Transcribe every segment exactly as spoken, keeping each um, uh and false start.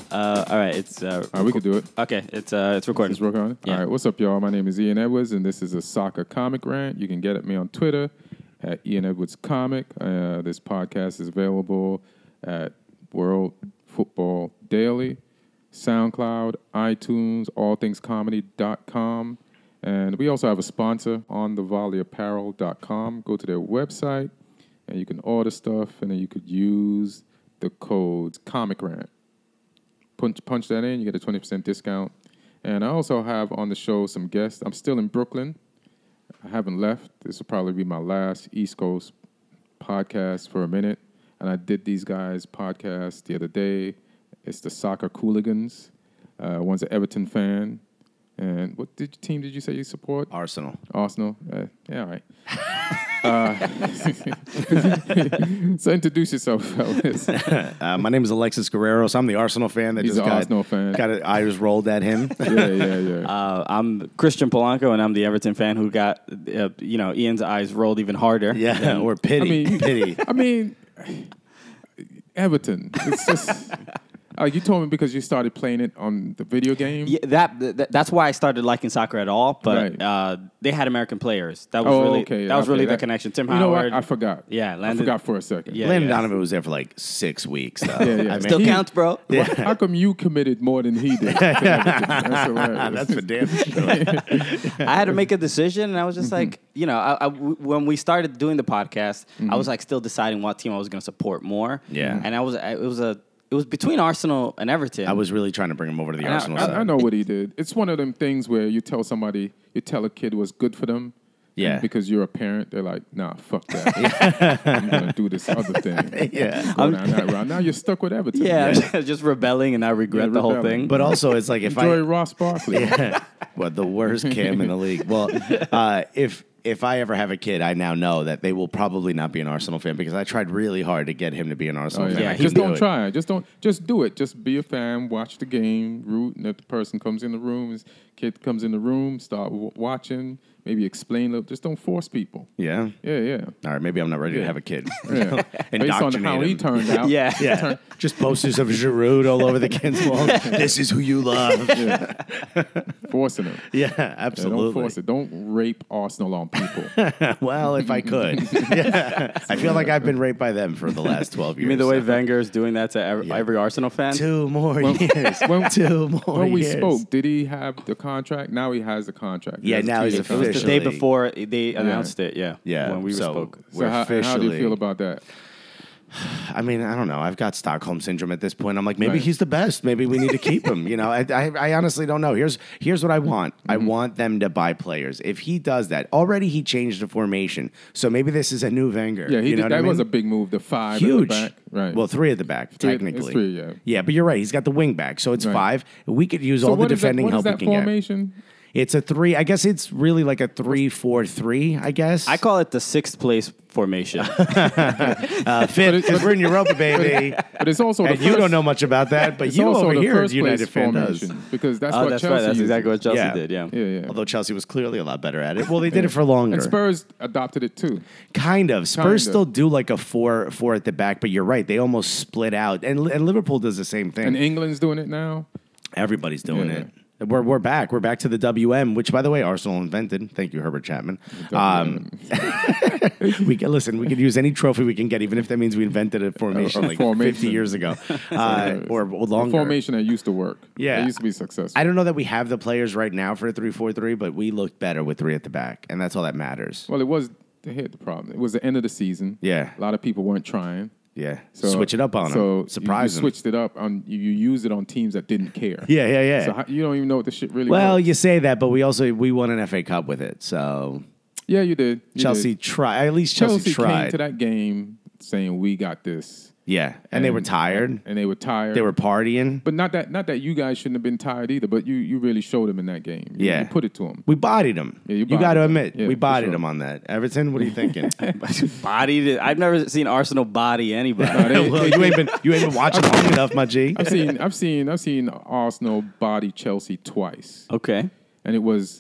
Uh, all right, it's. Uh, all right, we could do it. Okay, it's uh, it's recording. It's recording. Yeah. All right, what's up, y'all? My name is Ian Edwards, and this is a soccer comic rant. You can get at me on Twitter at Ian Edwards Comic. Uh, this podcast is available at World Football Daily, SoundCloud, iTunes, all things comedy dot com. And we also have a sponsor, on the volley apparel dot com. Go to their website, and you can order stuff, and then you could use the codes Comic Rant. Punch, punch that in, you get a twenty percent discount. And I also have on the show some guests. I'm still in Brooklyn. I haven't left. This will probably be my last East Coast podcast for a minute. And I did these guys' podcast the other day. It's the Soccer Cooligans. Uh, one's an Everton fan. And what did, team did you say you support? Arsenal. Arsenal? Uh, yeah, all right. uh, so introduce yourself, fellas. uh, my name is Alexis Guerreros. I'm the Arsenal fan that He's just an got, Arsenal fan. got it, eyes rolled at him. yeah, yeah, yeah. Uh, I'm Christian Polanco, and I'm the Everton fan who got, uh, you know, Ian's eyes rolled even harder. Yeah, than- or pity. I mean, pity. I mean, Everton. It's just. Uh, you told me because you started playing it on the video game. Yeah, that, that that's why I started liking soccer at all. But Right. uh, they had American players. That was Oh, really okay. that was okay. really that, the connection. Tim you Howard. know what? I forgot. Yeah, I Landon- forgot for a second. Yeah. Landon Donovan was there for like six weeks, though. Yeah, yeah. I mean, Still he- counts, bro. Well, how come you committed more than he did? That's hilarious. That's for damn sure. I had to make a decision, and I was just Mm-hmm. like, you know, I, I- w- when we started doing the podcast, I was like still deciding what team I was going to support more. Yeah. and I was I- it was a it was between Arsenal and Everton. I was really trying to bring him over to the I- Arsenal side. I, I know what he did. It's one of them things where you tell somebody, you tell a kid what's good for them. Yeah. and because you're a parent, they're like, nah, fuck that. I'm going to do this other thing. Yeah. Go down that route. Now you're stuck with Everton. yeah, just rebelling, and I regret Yeah, the whole rebelling. thing. But also, it's like if Enjoy I... Ross Barkley. Yeah. Well, the worst Cam in the league. Well, uh, if if I ever have a kid, I now know that they will probably not be an Arsenal fan because I tried really hard to get him to be an Arsenal Oh, fan. yeah, I he just couldn't don't do it. try. Just don't. Just do it. Just be a fan. Watch the game. Root. And if the person comes in the room, his kid comes in the room, start w- watching. Maybe explain. a little. Just don't force people. Yeah. Yeah, yeah. All right, maybe I'm not ready to Yeah. have a kid. yeah. Based on how he him. turned out. yeah, Yeah, just posters of Giroud all over the kids' wall. This is who you love. Yeah. Forcing him. Yeah, Yeah, absolutely. don't force it. Don't rape Arsenal on people. Well, if I could. Yeah. I feel like I've been raped by them for the last twelve years. You mean the way so. Wenger is doing that to every, Yeah. every Arsenal fan? Two more years. when- Two more when we years. spoke, did he have the contract? Now he has the contract. He Yeah, has a now he's two-year It was contract. the day Officially. before they announced it. Yeah, Yeah, when we so- spoke. So We're how, and how do you officially- feel about that? I mean, I don't know. I've got Stockholm syndrome at this point. I'm like, maybe Right. he's the best. Maybe we need to keep him. You know, I, I, I honestly don't know. Here's here's what I want. I Mm-hmm. want them to buy players. If he does that, already he changed the formation. So maybe this is a new Wenger. Yeah, he you know did, what that I mean? was a big move. The five Huge. at the back. Right. Well, three at the back, Three- it's technically. three, yeah. Yeah, but you're right. He's got the wing back, so it's Right. five. We could use so all the what is defending that, what help is we that can formation? get. It's a three. I guess it's really like a three four three. I guess. I call it the sixth place formation. uh, fifth. 'Cause we're in Europa, baby. But it's also the And you first, don't know much about that, but it's you also over the here, first United place fan does. formation, because that's oh, what that's Chelsea right. That's uses. exactly what Chelsea Yeah. did. Yeah. Yeah, yeah. Although Chelsea was clearly a lot better at it. Well, they did it for longer. And Spurs adopted it too. Kind of. Spurs Kind of. still do like a four four at the back, but you're right. They almost split out. And, and Liverpool does the same thing. And England's doing it now. Everybody's doing Yeah. it. We're we're back. We're back to the W M, which, by the way, Arsenal invented. Thank you, Herbert Chapman. Um, we can listen. We could use any trophy we can get, even if that means we invented a formation A- a like formation. fifty years ago, uh, or, or The longer. formation that used to work. Yeah. It used to be successful. I don't know that we have the players right now for a three four three, but we look better with three at the back, and that's all that matters. well, it was, hit the problem. It was the end of the season. Yeah. A lot of people weren't trying. Yeah, So, switch it up on so them. Surprise you, you them. switched it up. On, you, you used it on teams that didn't care. Yeah, yeah, yeah. So how, you don't even know what the shit really well, was. you say that, but we also we won an F A Cup with it, so Yeah, you did. You Chelsea did. tried. At least Chelsea, Chelsea tried. came to that game saying, we got this. Yeah, and, they were tired. And they were tired. They were partying. But not that not that you guys shouldn't have been tired either, but you, you really showed them in that game. You, Yeah. You put it to them. We bodied them. Yeah, you you bodied got to them. admit, Yeah, we for bodied sure. them on that. Everton, what are you thinking? Bodied it. I've never seen Arsenal body anybody. No, they- well, you ain't been you ain't been watching long enough, my G. I've seen I've seen I've seen Arsenal body Chelsea twice. Okay. And it was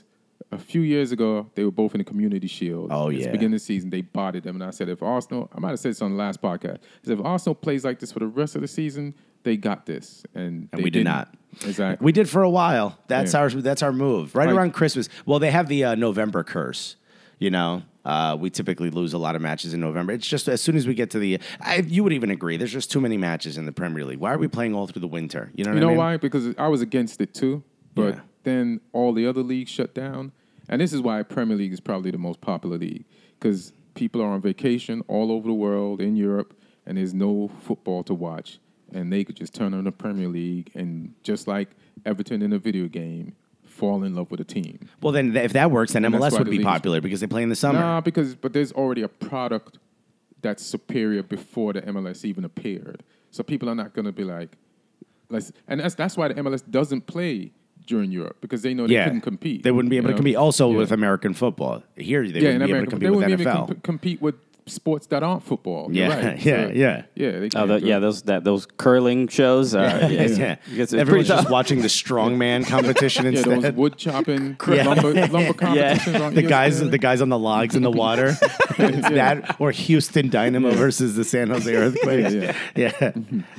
a few years ago, they were both in the Community Shield. Oh, It's yeah. the beginning of the season, they bodied them. And I said, if Arsenal, I might have said this on the last podcast, I said, if Arsenal plays like this for the rest of the season, they got this. And, And they we did didn't. not. Exactly. We did for a while. That's Yeah. our that's our move. Right Like- around Christmas. Well, they have the uh, November curse. You know, uh, we typically lose a lot of matches in November. It's just as soon as we get to the, I, you would even agree. There's just too many matches in the Premier League. Why are we playing all through the winter? You know what You know I mean? why? Because I was against it too, but Yeah. then all the other leagues shut down, and this is why Premier League is probably the most popular league because people are on vacation all over the world in Europe, and there's no football to watch, and they could just turn on the Premier League and just like Everton in a video game, fall in love with a team. Well, then th- if that works, then And M L that's S why would the be leagues- popular because they play in the summer. Nah, because but there's already a product that's superior before the M L S even appeared. So people are not going to be like, let's, and that's that's why the M L S doesn't play during Europe because they know they yeah, couldn't compete. They wouldn't be you able to know? compete. Also Yeah. with American football, here they yeah, wouldn't in be able to America, compete they with wouldn't N F L. even comp- compete with sports that aren't football. You're Yeah, right. yeah, So, yeah. yeah. They Oh, can't the, do yeah, it. those that those curling shows. Uh, yeah, yeah, it's- yeah. it's pretty Everyone's just tough. watching the strongman competition Yeah, instead. those wood chopping Yeah. lumber, lumber competitions on the guys, E S P N. the guys on the logs in the water. It's that or Houston Dynamo versus the San Jose Earthquakes. Yeah, yeah.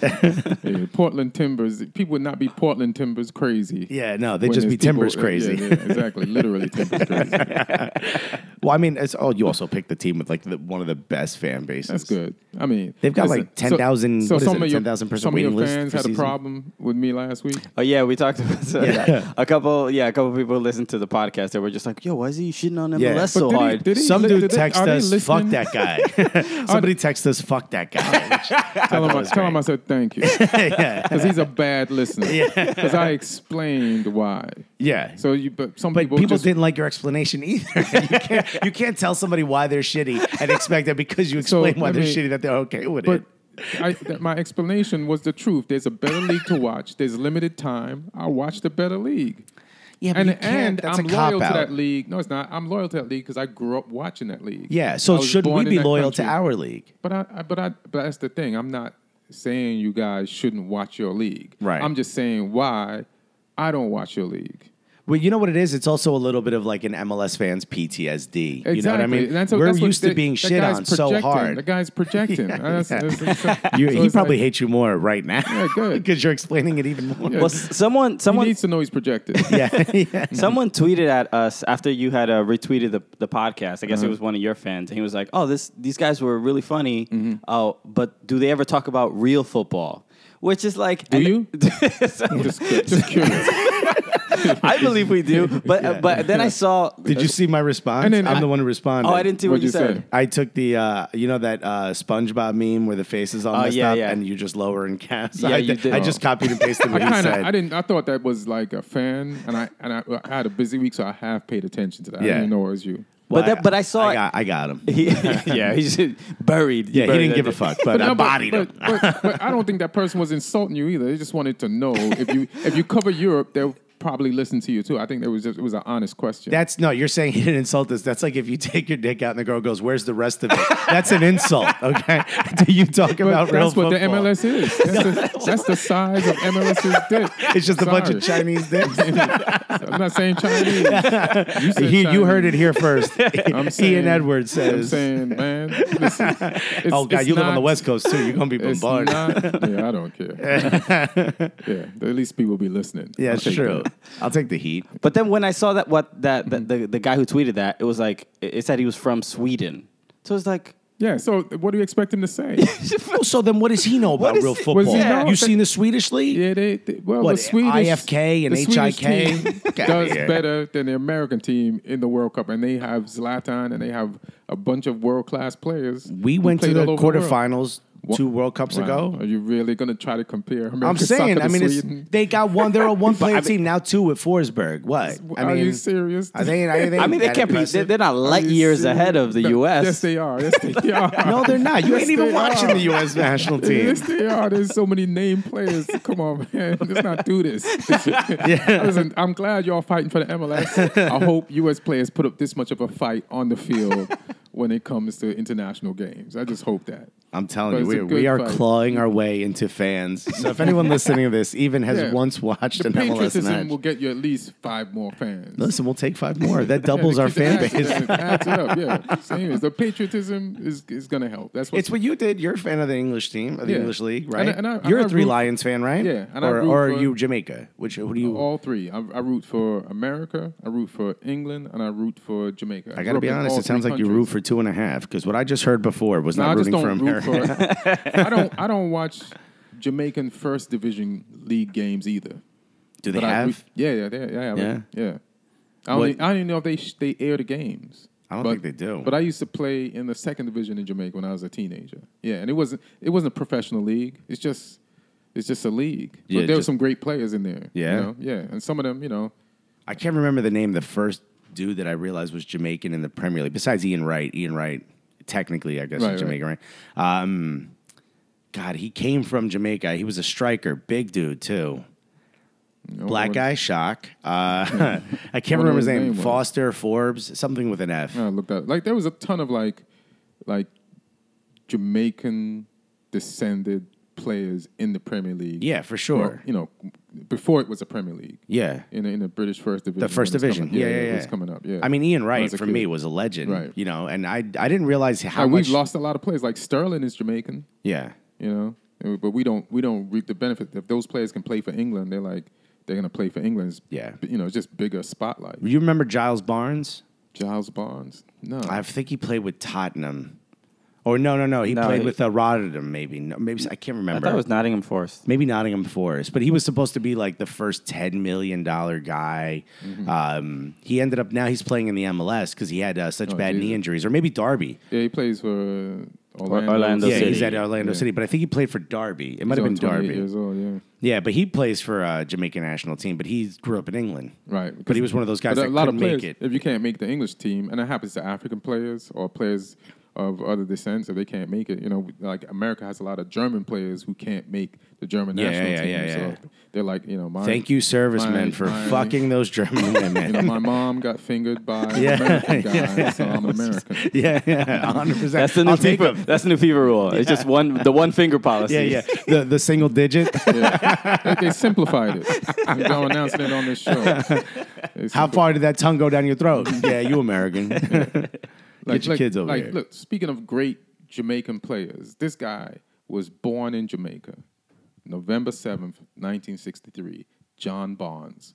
Yeah, Portland Timbers. People would not be Portland Timbers crazy. Yeah, no, they'd when just be there's people- Timbers yeah, crazy. Yeah, yeah, exactly. Literally Timbers crazy. Well, I mean, it's, oh, you also picked the team with like the, one of the best fan bases. That's good. I mean, They've got, like, ten thousand So, what is some it, of your ten thousand person some of your waiting list fans for had a season? problem with me last week. Oh yeah, we talked about so, Yeah. a couple. Yeah, a couple people who listened to the podcast. They were just like, "Yo, why is he shitting on M L S Yeah. so But did he- hard?" did he- Some Did dude they- text are they us, fuck listening? that guy. Somebody text us, fuck that guy. Tell him, I, was tell him great. I said thank you yeah. because he's a bad listener. Because I explained why. Yeah. So you, but some But people, people, just, didn't like your explanation either. you, can't, you can't tell somebody why they're shitty and expect that because you So, explain why I they're mean, shitty that they're okay with But it. I, that my explanation was the truth. There's a better league to watch. There's limited time. I'll watch the better league. Yeah, And, and I'm a loyal to cop-out. that league. No, it's not. I'm loyal to that league because I grew up watching that league. Yeah, I so was should born we in be that loyal country. to our league? But I, I, but I, but that's the thing. I'm not saying you guys shouldn't watch your league. Right. I'm just saying why I don't watch your league. Well, you know what it is? It's also a little bit of like an M L S fan's P T S D. Exactly. You know what I mean? And that's what- We're that's what used to the- being that shit guy's on so projecting. hard. The guy's projecting. That's- yeah. that's- that's- You, so he it's probably like- hates you more right now. Yeah, good. Because you're explaining it even more. Yeah. Well, s- someone, He someone, needs to know he's projected. Yeah. yeah. someone tweeted at us after you had uh, retweeted the, the podcast. I guess Uh-huh. it was one of your fans, and he was like, "Oh, this these guys were really funny. Mm-hmm. Oh, but do they ever talk about real football?" Which is like, Do and- you? So- just, just curious. I believe we do, but uh, but then I saw. Did you see my response? And then I'm I- the one who responded. Oh, I didn't see what What'd you you said. say? I took the, uh, you know that uh, SpongeBob meme where the face is all Oh, messed yeah, up yeah. and you just lower in caps? Yeah, I, you did. I just copied and pasted I what he kind of, said. I didn't, I thought that was like a fan, and I and I, I had a busy week, so I have paid attention to that. I Yeah. didn't know it was you. Well, but that, but I saw. I got, I got him. he, yeah, he's buried. Yeah, he buried didn't give a that- fuck, but, I no, bodied but, him. But, but, but I don't think that person was insulting you either. They just wanted to know if you if you cover Europe, they'll probably listen to you too. I think it was just it was an honest question. That's no, you're saying he didn't insult us. That's like if you take your dick out and the girl goes, "Where's the rest of it?" That's an insult, okay? Do you talk But about real that's what football? the M L S is. That's, the, that's the size of M L S's dick. It's just a bunch of Sorry. Chinese dicks. I'm not saying Chinese. You, said he, you heard it Chinese. here first. I'm saying, Ian Edwards I'm says. saying, man. Listen, it's, Oh God, it's you live on the not- West Coast too. You're gonna be It's bombarded. not, yeah, I don't care. Yeah, at least people be listening. Yeah, I'll it's take true. that. I'll take the heat. But then when I saw that, what that, Mm-hmm. that the the guy who tweeted that, it was like it it said he was from Sweden. So it's like, Yeah, so what do you expect him to say? Oh, so then what does he know about is real he- football? Was he know- You seen the Swedish league? Yeah, they, they well What, the Swedish I F K and the Swedish H I K? team Get outta does here. better than the American team in the World Cup, and they have Zlatan and they have a bunch of world class players. We who went to played the all over world. quarterfinals two World Cups Wow. ago. Are you really going to try to compare American I'm saying, soccer I to mean, it's, Sweden? they got one. They're a one-player I mean- team now, two with Forsberg. What? I Are mean, you serious? I think. I, think I mean, they that can't be. They're, impressive. they're not Are light you years serious? ahead of the No, U S. Yes, they are. Yes, they are. No, they're not. You Yes, ain't even they watching are. the U S national team. Yes, they are. There's so many named players. Come on, man. Let's not do this. Listen, I'm glad y'all fighting for the M L S. I hope U S players put up this much of a fight on the field when it comes to international games. I just hope that. I'm telling But you, it's a we, good we are fight. clawing our way into fans. So if anyone listening to this even has Yeah. once watched The an M L S patriotism match, will get you at least five more fans. listen, we'll take five more. That doubles our It fan adds- base. It adds it up, yeah. Same as the patriotism is is going to help. That's what It's what you did. You're a fan of the English team, of the Yeah. English league, And right? I- and I- and You're I a Three root- Lions fan, right? Yeah, and I or root or are for- you Jamaica? Which who do you? all three. I, I root for America, I root for England, and I root for Jamaica. I got to be honest. It sounds like you root for two and a half because what I just heard before was No, not I just rooting for don't root America. for. I don't. I don't watch Jamaican First Division League games either. Do they But I have? root- yeah, yeah, they, yeah, Yeah? yeah. I don't. What- Even, I don't even know if they sh- they air the games. I don't But- think they do. But I used to play in the second division in Jamaica when I was a teenager. Yeah, and it wasn't it wasn't a professional league. It's just it's just a league. Yeah, but there were just- some great players in there. Yeah? you know? yeah, and some of them, you know, I can't remember the name of the first dude that I realized was Jamaican in the Premier League. Besides Ian Wright, Ian Wright, technically, I guess, Right, is right. Jamaican, right? Um, God, he came from Jamaica. He was a striker, big dude too. you know, Black what- guy, shock. Uh, I can't What remember his his name. name was. Foster, Forbes, something with an F. I looked at like there was a ton of like like Jamaican descended players in the Premier League. Yeah, for sure. Well, you know, before it was a Premier League. Yeah. In the, in the British First Division. The first when it was division. coming- Yeah, yeah, It yeah. was coming up. Yeah. I mean, Ian When I Wright was a for kid. me was a legend. Right. You know, and I I didn't realize how Like, much. we've lost a lot of players. Like Sterling is Jamaican. Yeah. You know, And- but we don't we don't reap the benefit. If those players can play for England, they're like they're gonna play for England. It's, Yeah. you know, it's just bigger spotlight. You remember Giles Barnes? Giles Barnes, no, I think he played with Tottenham. Or no, no, no. He No, played he- with uh, Rotterdam, maybe. No, maybe I can't I remember. thought it was Nottingham Forest. Maybe Nottingham Forest, but he was supposed to be like the first ten million dollar guy. Mm-hmm. Um, he ended up now he's playing in the M L S because he had uh, such Oh, bad knee Jesus. injuries, or maybe Derby. yeah, he plays for uh, Orlando. Orlando yeah, City. he's at Orlando Yeah. City, but I think he played for Derby. It might He's have been only twenty-eight Derby. Years old, yeah. Yeah, but he plays for uh, Jamaican national team, but he grew up in England. Right. But he was one of those guys But that a lot couldn't of players, make it. If you can't make the English team, and that happens to African players or players of other descents, if they can't make it, you know, like America has a lot of German players who can't make the German Yeah, national yeah, team. yeah, yeah. So they're like, you know, my, Thank you, servicemen, my- for my- fucking those German women. You know, my mom got fingered by Yeah, an American guy, so I'm an American. yeah, yeah, one hundred percent. That's the new I'll take FIFA. them. That's the new FIFA rule. It's just one the one finger policy. Yeah, yeah. The the single digit. They, they simplified it. They're now announcing it on this show. They How simpli- far did that tongue go down your throat? Yeah, you American. Get your kids over like, here. Look, speaking of great Jamaican players, this guy was born in Jamaica, November seventh, nineteen sixty-three. John Barnes,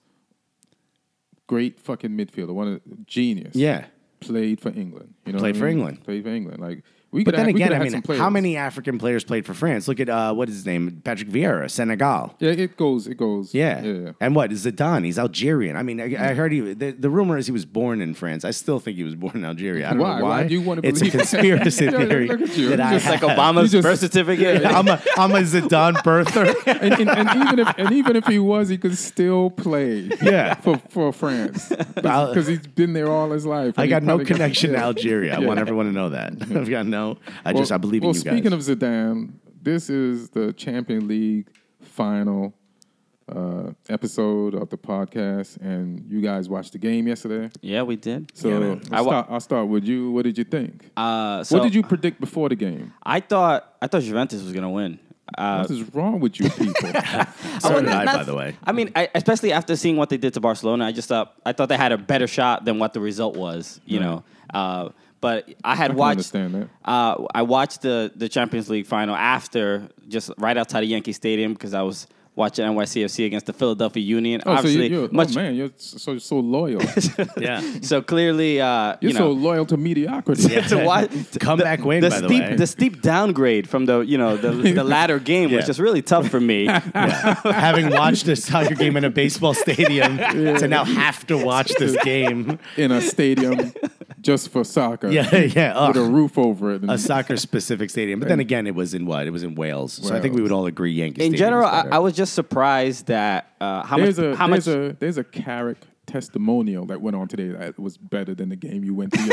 great fucking midfielder, one of genius. Yeah. Played for England. You know, Played what I for mean? England. Played for England. Like we But could. then have, we again, could I have mean, had some players. how many African players played for France? Look at uh, what is his name? Patrick Vieira, Senegal. Yeah, it goes. It goes. Yeah. yeah. yeah. And what? Zidane, he's Algerian. I mean, I, I heard he, the, the rumor is he was born in France. I still think he was born in Algeria. I don't Why? know why. Why do you wanna It's a believe that? conspiracy Yeah, theory look at you. that You I just Like have. Obama's You just- birth certificate. I'm a, I'm a Zidane birther. and, and, and even if and even if he was, he could still play. Yeah. for for France I'll- because he's been there all his life. I and he got no probably connection to yeah. Algeria. I Yeah. want everyone to know that. I've got no. I Well- just I believe well, in you guys. speaking of Zidane, this is the Champions League final uh, episode of the podcast, and you guys watched the game yesterday. Yeah, we did. So Yeah, man. I I'll, wa- start, I'll start with you. What did you think? Uh, so what did you predict before the game? I thought I thought Juventus was gonna win. Uh, What is wrong with you people? So did not- I, not- by the way. I mean, I, especially after seeing what they did to Barcelona, I just thought I thought they had a better shot than what the result was. You Right. know, uh, but I had I can watched. understand that. Uh, I watched the the Champions League final after, just right outside of Yankee Stadium, because I was watching N Y C F C against the Philadelphia Union. Oh, so Obviously, you, you're, much. oh man, you're so so loyal. Yeah. So clearly, uh, You're you so know, loyal to mediocrity. to watch Comeback win, the by the steep way. the steep downgrade from the you know the the latter game Yeah. was just really tough for me. Yeah. Having watched a soccer game in a baseball stadium to now have to watch this game. In a stadium just for soccer. Yeah, yeah. With a Ugh. roof over it. And A soccer specific stadium. But then again, it was in what? It was in Wales. So I think we would all agree Yankee In Stadium general, is I, better. I was just surprised that uh, how there's much a how there's much a there's a Carrick testimonial that went on today that was better than the game you went to.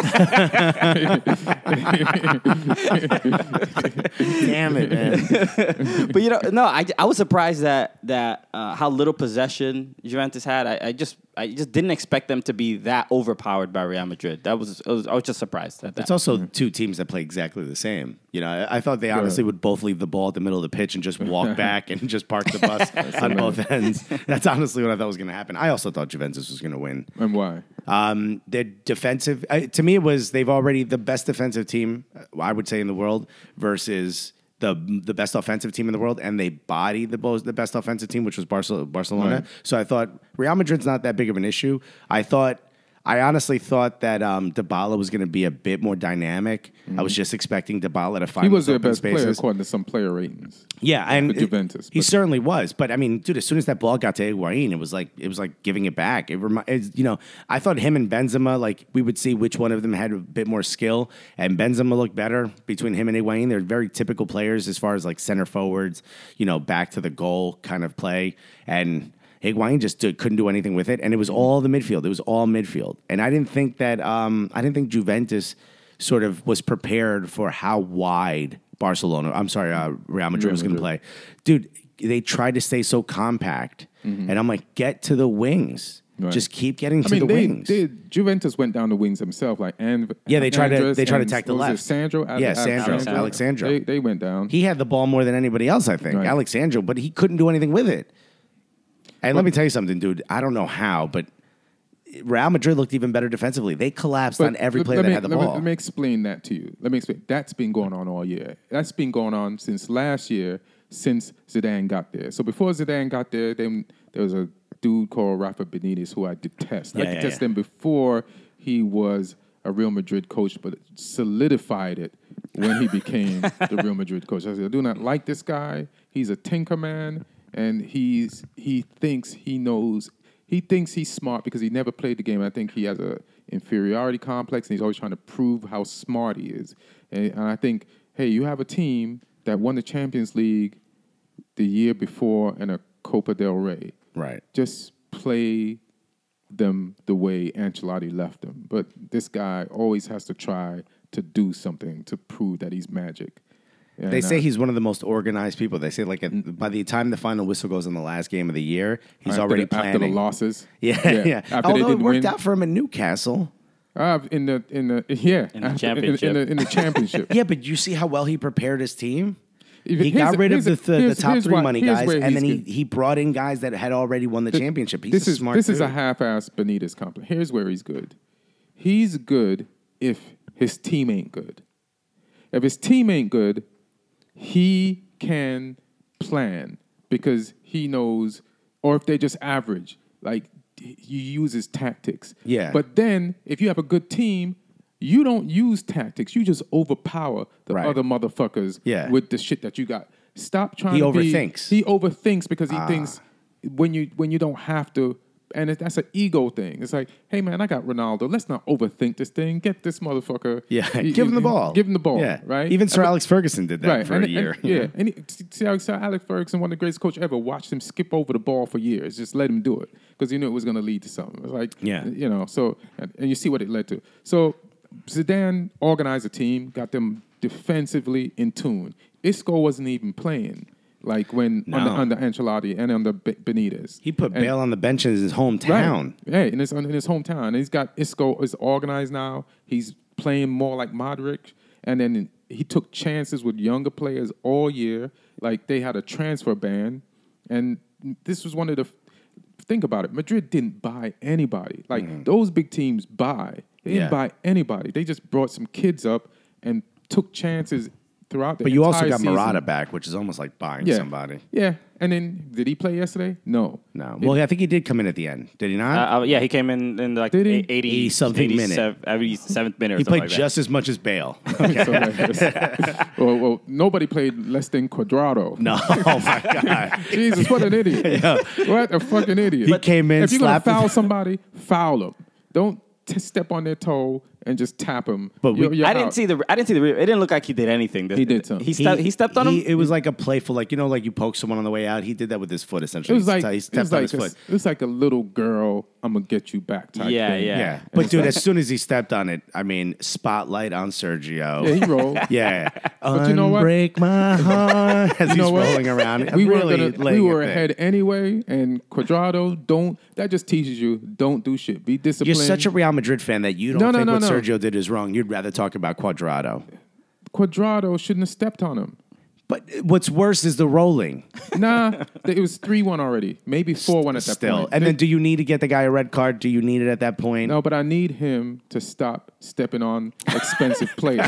Damn it, man. but you know, no, I, I was surprised that that uh, how little possession Juventus had. I, I just I just didn't expect them to be that overpowered by Real Madrid. That was, it was I was just surprised at that. It's also two teams that play exactly the same. You know, I, I thought they honestly would both leave the ball at the middle of the pitch and just walk back and just park the bus on both ends. That's honestly what I thought was going to happen. I also thought Juventus was going to win. And why? Um, their defensive, uh, to me, it was they've already the best defensive team, I would say, in the world versus the the best offensive team in the world, and they bodied the most, the best offensive team, which was Barcelona. Barcelona. Right. So I thought Real Madrid's not that big of an issue. I thought. I honestly thought that um, Dybala was going to be a bit more dynamic. Mm-hmm. I was just expecting Dybala to find he was their open best spaces. player according to some player ratings. Yeah, and for Juventus, he but- certainly was. But I mean, dude, as soon as that ball got to Higuain, it was like it was like giving it back. It remi- it's, you know, I thought him and Benzema, like we would see which one of them had a bit more skill, and Benzema looked better between him and Higuain. They're very typical players as far as like center forwards, you know, back to the goal kind of play, and Higuain just did, couldn't do anything with it, and it was all the midfield. It was all midfield, and I didn't think that um, I didn't think Juventus sort of was prepared for how wide Barcelona. I'm sorry, uh, Real Madrid Real was going to Madrid. play. Dude, they tried to stay so compact, Mm-hmm. and I'm like, get to the wings. Right. Just keep getting to I mean, the they, wings. they Juventus went down the wings themselves, like and Yeah, they tried to- Andres they tried to and- attack the what was it, left. Sandro, Ale- Yeah, Ale- Sandro, Alexandro. Alexandro. They, they went down. He had the ball more than anybody else, I think, Right. Alexandro, but he couldn't do anything with it. And let me tell you something, dude. I don't know how, but Real Madrid looked even better defensively. They collapsed But on every let- player let that me, had the let me- ball. let me explain that to you. Let me explain. That's been going on all year. That's been going on since last year, since Zidane got there. So before Zidane got there, then there was a dude called Rafa Benitez who I detest. Yeah, I yeah, detest yeah. him before he was a Real Madrid coach, but solidified it when he became the Real Madrid coach. I said, I do not like this guy. He's a tinker man, and he's he thinks he knows. He thinks he's smart because he never played the game. I think he has a inferiority complex, and he's always trying to prove how smart he is. And, and I think, hey, you have a team that won the Champions League the year before and a Copa del Rey. Right. Just play them the way Ancelotti left them. But this guy always has to try to do something to prove that he's magic. They And, say uh, he's one of the most organized people. They say like at, by the time the final whistle goes in the last game of the year, he's after already the, planning. after the losses. Yeah, yeah. After Although they it didn't worked win. out for him in Newcastle. Uh, in the in the yeah In the after- championship. in, the, in the championship. Yeah, but you see how well he prepared his team? If- He here's- got rid of here's- the, the, the here's- top here's three why- money here's guys, where and he's then he, good. he brought in guys that had already won the championship. He's This a is smart this is a dude. half-ass Benitez compliment. Here's where he's good. He's good if his team ain't good. If his team ain't good, he can plan because he knows, or if they just average, like he uses tactics. Yeah. But then if you have a good team, you don't use tactics. You just overpower the Right. other motherfuckers Yeah. with the shit that you got. Stop trying He to be- overthinks. He overthinks because he Ah. thinks when you when you don't have to, and it, that's an ego thing. It's like, hey man, I got Ronaldo. Let's not overthink this thing. Get this motherfucker. Yeah, y- give him the y- ball. Give him the ball. Yeah, Right. Even Sir And- Alex Ferguson did that for and- a year. and- yeah, and he, see how Sir Alex Ferguson, one of the greatest coach ever, watched him skip over the ball for years. Just let him do it because he knew it was going to lead to something. It was like, Yeah. you know. So and, and you see what it led to. So Zidane organized a team, got them defensively in tune. Isco wasn't even playing. Like when No. under, under Ancelotti and under Be- Benitez, He put And- Bale on the bench in his hometown. Right. Yeah, in his in his hometown. And he's got Isco is organized now. He's playing more like Modric. And then he took chances with younger players all year. Like they had a transfer ban. And this was one of the think about it. Madrid didn't buy anybody. Like those big teams buy. They didn't Yeah. buy anybody. They just brought some kids up and took chances throughout the But you also entire got season. Murata back, which is almost like buying Yeah. somebody. Yeah. And then did he play yesterday? No. No. Well, I think he did come in at the end. Did he not? Uh, uh, yeah, he came in in like Did he? eighty, eighty-something minute. eighty-seventh minute or he something played like just as much as Bale. So, like, well, well, nobody played less than Quadrado. No, oh my God. Jesus, what an idiot. What a fucking idiot. He came in, If you're going to slapped his- foul somebody, foul them. Don't t- step on their toe. and just tap him. But we- you're, you're I didn't out. see the. I didn't see the. Re- it didn't look like he did anything. He did something. He stepped. He, stepped on he- him. It was like a playful, like you know, like you poke someone on the way out. He did that with his foot It essentially. was like he it stepped was on like his a, foot. it was like a little girl. I'm gonna get you back type Yeah, thing. yeah. Yeah, but dude, as soon as he stepped on it, I mean, spotlight on Sergio. Yeah, he rolled. Yeah, But you know what? Break my heart as You know he's what? rolling around. We really were gonna, laying we were it there. ahead anyway, and Cuadrado don't. That just teaches you don't do shit. Be You're disciplined. such a Real Madrid fan that you don't No, no, think no, what no. Sergio did is wrong. You'd rather talk about Cuadrado. Cuadrado shouldn't have stepped on him. But what's worse is the rolling. Nah, it was three one already, maybe four one at that Still, point. and then do you need to get the guy a red card? Do you need it at that point? No, but I need him to stop stepping on expensive players.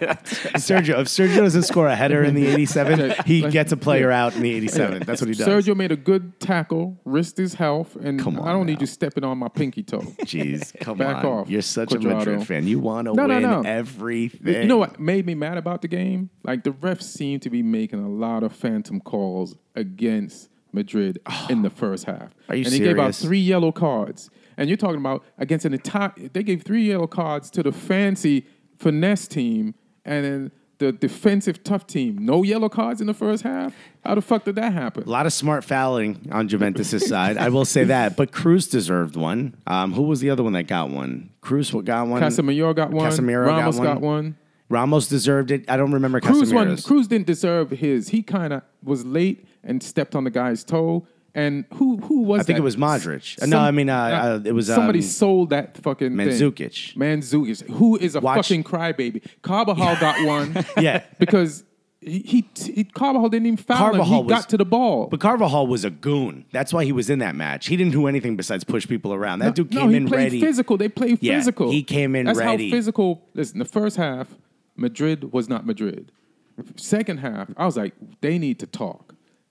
Sergio, if Sergio doesn't score a header in the eighty-seven, he Like- gets a player out in the eighty-seven. That's what he does. Sergio made a good tackle, risked his health, and Come on I don't need now. you stepping on my pinky toe. Jeez, come Back on. off, You're such a Cuadrado. Madrid fan. You want to No, no, win no. everything. You know what made me mad about the game? Like the refs seem to be making a lot of phantom calls against Madrid in the first half. Are you and they gave out serious? three yellow cards. And you're talking about against an entire they gave three yellow cards to the fancy finesse team and then the defensive tough team. No yellow cards in the first half? How the fuck did that happen? A lot of smart fouling on Juventus' side. I will say that. But Cruz deserved one. Um, who was the other one that got one? Cruz got one. Casemiro got one. Casemiro Ramos got one. got one. Ramos deserved it. I don't remember Cruz won. Casemiro's. Cruz didn't deserve his. He kind of was late and stepped on the guy's toe. And who who was I think that? it was Modric. Some- no, I mean, uh, uh, it was somebody um, sold that fucking Mandzukic. thing. Mandzukic, who is a Watch- fucking crybaby. Carvajal got one. Yeah. because he, he, he Carvajal didn't even foul him. Carvajal He was- got to the ball. But Carvajal was a goon. That's why he was in that match. He didn't do anything besides push people around. That dude no, came he in played ready. physical. They played Yeah, physical. he came in That's ready. how physical. Listen, the first half, Madrid was not Madrid. Second half, I was like, they need to talk.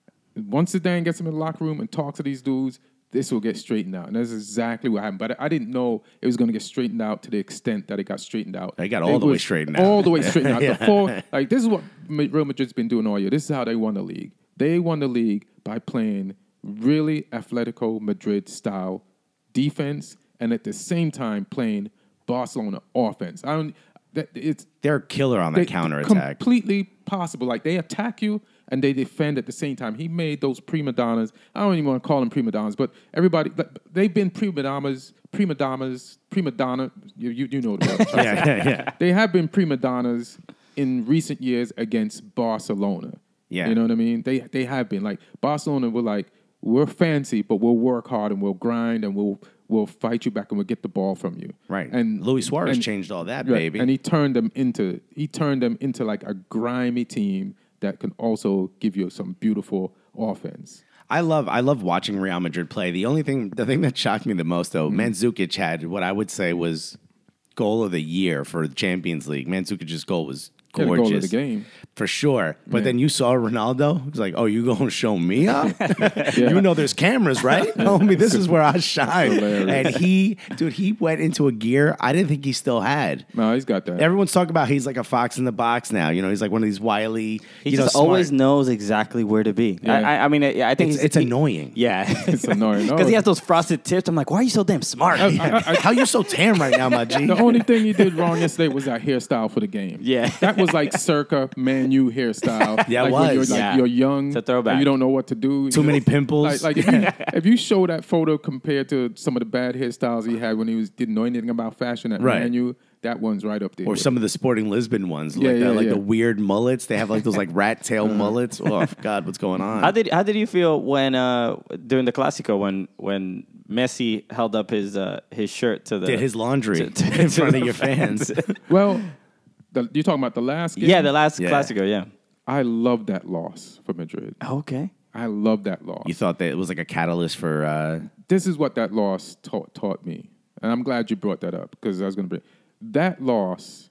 Once Zidane gets him in the locker room and talks to these dudes, this will get straightened out. And that's exactly what happened. But I didn't know it was going to get straightened out to the extent that it got straightened out. It got all It the way was straightened out. All the way straightened out. Yeah. The four, like, this is what Ma- Real Madrid's been doing all year. This is how they won the league. They won the league by playing really Atletico Madrid style defense and at the same time playing Barcelona offense. I don't. That, it's They're a killer on that they- counterattack. completely possible. Like they attack you and they defend at the same time. He made those prima donnas. I don't even want to call them prima donnas, but everybody they've been prima donnas, prima donnas, prima donna. You you, you know the word. yeah, yeah, yeah. They have been prima donnas in recent years against Barcelona. Yeah. You know what I mean? They they have been like Barcelona were like, we're fancy, but we'll work hard and we'll grind and we'll we'll fight you back and we'll get the ball from you. Right. And Luis Suarez and- changed all that, Right. baby. And he turned them into he turned them into like a grimy team that can also give you some beautiful offense. I love I love watching Real Madrid play. The only thing the thing that shocked me the most though, Mm-hmm. Mandzukic had what I would say was goal of the year for the Champions League. Mandzukic's goal was He had a gorgeous. goal of the game. For sure. But Yeah. then you saw Ronaldo. It's like, oh, you going to show me up? You know there's cameras, right? Homie, this is where I shine. Hilarious. And he, dude, he went into a gear I didn't think he still had. No, he's got that. Everyone's talking about he's like a fox in the box now. You know, he's like one of these wily, He you know, just smart- always knows exactly where to be. Yeah. I, I, I mean, I, I think It's, he's, it's he- annoying. Yeah, It's annoying. No. because he has those frosted tips. I'm like, why are you so damn smart? How you so tan right now, my G? The only thing he did wrong yesterday was that hairstyle for the game. Yeah. That was like circa Man U hairstyle. Yeah, it like when you're was. like Yeah. you're young. It's a throwback. and you don't know what to do. Too You many know? pimples. Like, like if, you, if you show that photo compared to some of the bad hairstyles he had when he was didn't know anything about fashion at Right. Man U, that one's right up there. Or some of the Sporting Lisbon ones, Yeah, like, the, yeah, like yeah. the weird mullets. They have like those like rat tail mullets. Oh God, what's going on? How did how did you feel when uh, during the Clásico when when Messi held up his uh, his shirt to the Did his laundry to- to- in to front the of your fans? Well, the, you're talking about the last game? yeah the last Yeah. Clásico yeah I love that loss for Madrid. okay I love that loss. You thought that it was like a catalyst for? Uh, This is what that loss taught taught me, and I'm glad you brought that up because I was going to bring that loss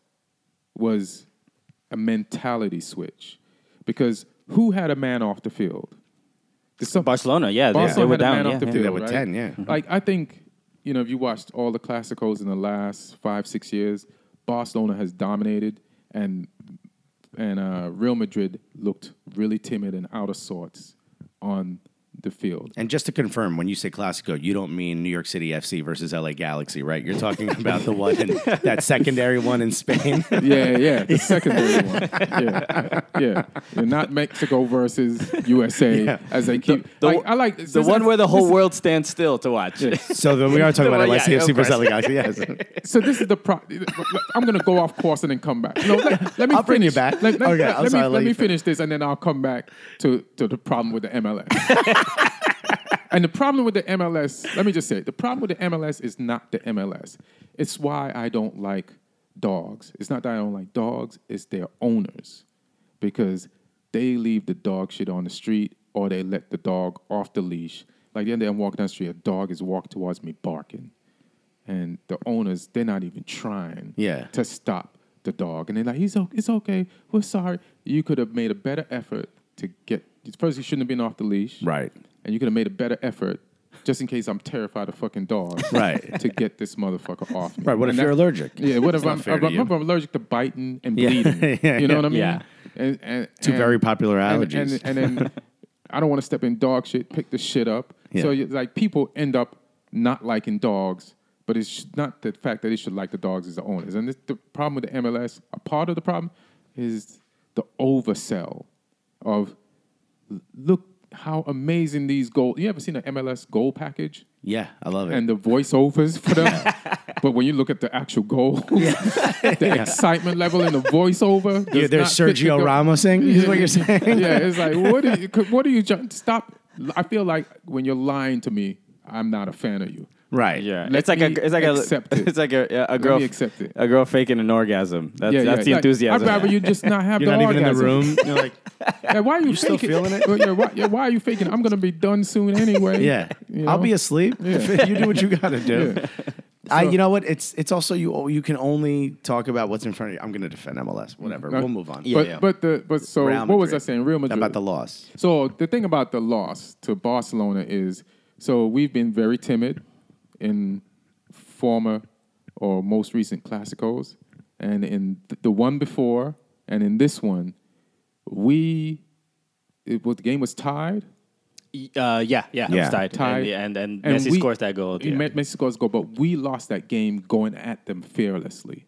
was a mentality switch because who had a man off the field? The some- Barcelona yeah they, they Barcelona were had a down man yeah, off the yeah. field, They were right? ten, yeah. Like I think you know if you watched all the Clásicos in the last five six years, Barcelona has dominated and and uh, Real Madrid looked really timid and out of sorts on the field. And just to confirm, when you say Classico, you don't mean New York City F C versus L A Galaxy, right? You're talking about the one, in, that secondary one in Spain. Yeah, yeah, the secondary one. Yeah, yeah. And not Mexico versus U S A Yeah. as they keep. The- like, I like The one where the whole world stands still to watch. So then we are talking about Well, L A yeah, C F C of versus course. L A Galaxy. Yes. So this is the pro. I'm going to go off course and then come back. No, let, let me I'll finish. bring you back. Let, let- Okay, let- I'm let sorry, me, I'll let let me you finish this and then I'll come back to, to the problem with the M L S. And the problem with the M L S, let me just say, the problem with the M L S is not the M L S. It's why I don't like dogs. It's not that I don't like dogs, it's their owners. Because they leave the dog shit on the street or they let the dog off the leash. Like the other day I'm walking down the street, a dog is walking towards me barking. And the owners, they're not even trying Yeah. to stop the dog. And they're like, He's okay, it's okay, we're sorry. You could have made a better effort to get, first he shouldn't have been off the leash. Right. And you could have made a better effort, just in case I'm terrified of fucking dogs, Right. to get this motherfucker off me. Right. What if And you're that- allergic? Yeah, what if It's not I'm, fair I'm, to you. I'm allergic to biting and Yeah. bleeding? Yeah, You know yeah. what I mean? Yeah. And, and, Two and- very popular and- allergies. And, and, then I don't want to step in dog shit, pick the shit up. Yeah. So you, like people end up not liking dogs, but it's not the fact that they should like the dogs as the owners. And this, the problem with the M L S, a part of the problem is the oversell of look how amazing these gold. You ever seen an M L S goal package? Yeah, I love it. And the voiceovers for them. But when you look at the actual goal, the excitement level in the voiceover. yeah, does there's not fit the Sergio go- Ramosing, is what you're saying? Yeah, it's like, what are you, what are you, trying- stop. I feel like when you're lying to me, I'm not a fan of you. Right. Yeah, Let it's like a me it's like a accept it. it's like a, a girl me accept it. a girl faking an orgasm. That's Yeah, that's yeah. the Like, enthusiasm. I'd rather you just not have You're the not even in the orgasm. room. You're like, Yeah, why are you, still faking feeling it? Well, yeah, why, yeah, why are you faking it? I'm going to be done soon anyway. yeah, You I'll know? be asleep. Yeah. you do what you got to do. Yeah. I, So- you know what? It's it's also you. You can only talk about what's in front of you. I'm going to defend M L S. Whatever. No, We'll move on. But but the but so Real what was I Madrid. saying? Real Madrid. About the loss. So the thing about the loss to Barcelona is, so we've been very timid in former or most recent Clásicos, and in th- the one before, and in this one, we it was the game was tied. uh, yeah, yeah, it Yeah. was tied. Tied. And, and and And Messi we- scores that goal. He Yeah. Ma- Messi scores goal, but we lost that game going at them fearlessly,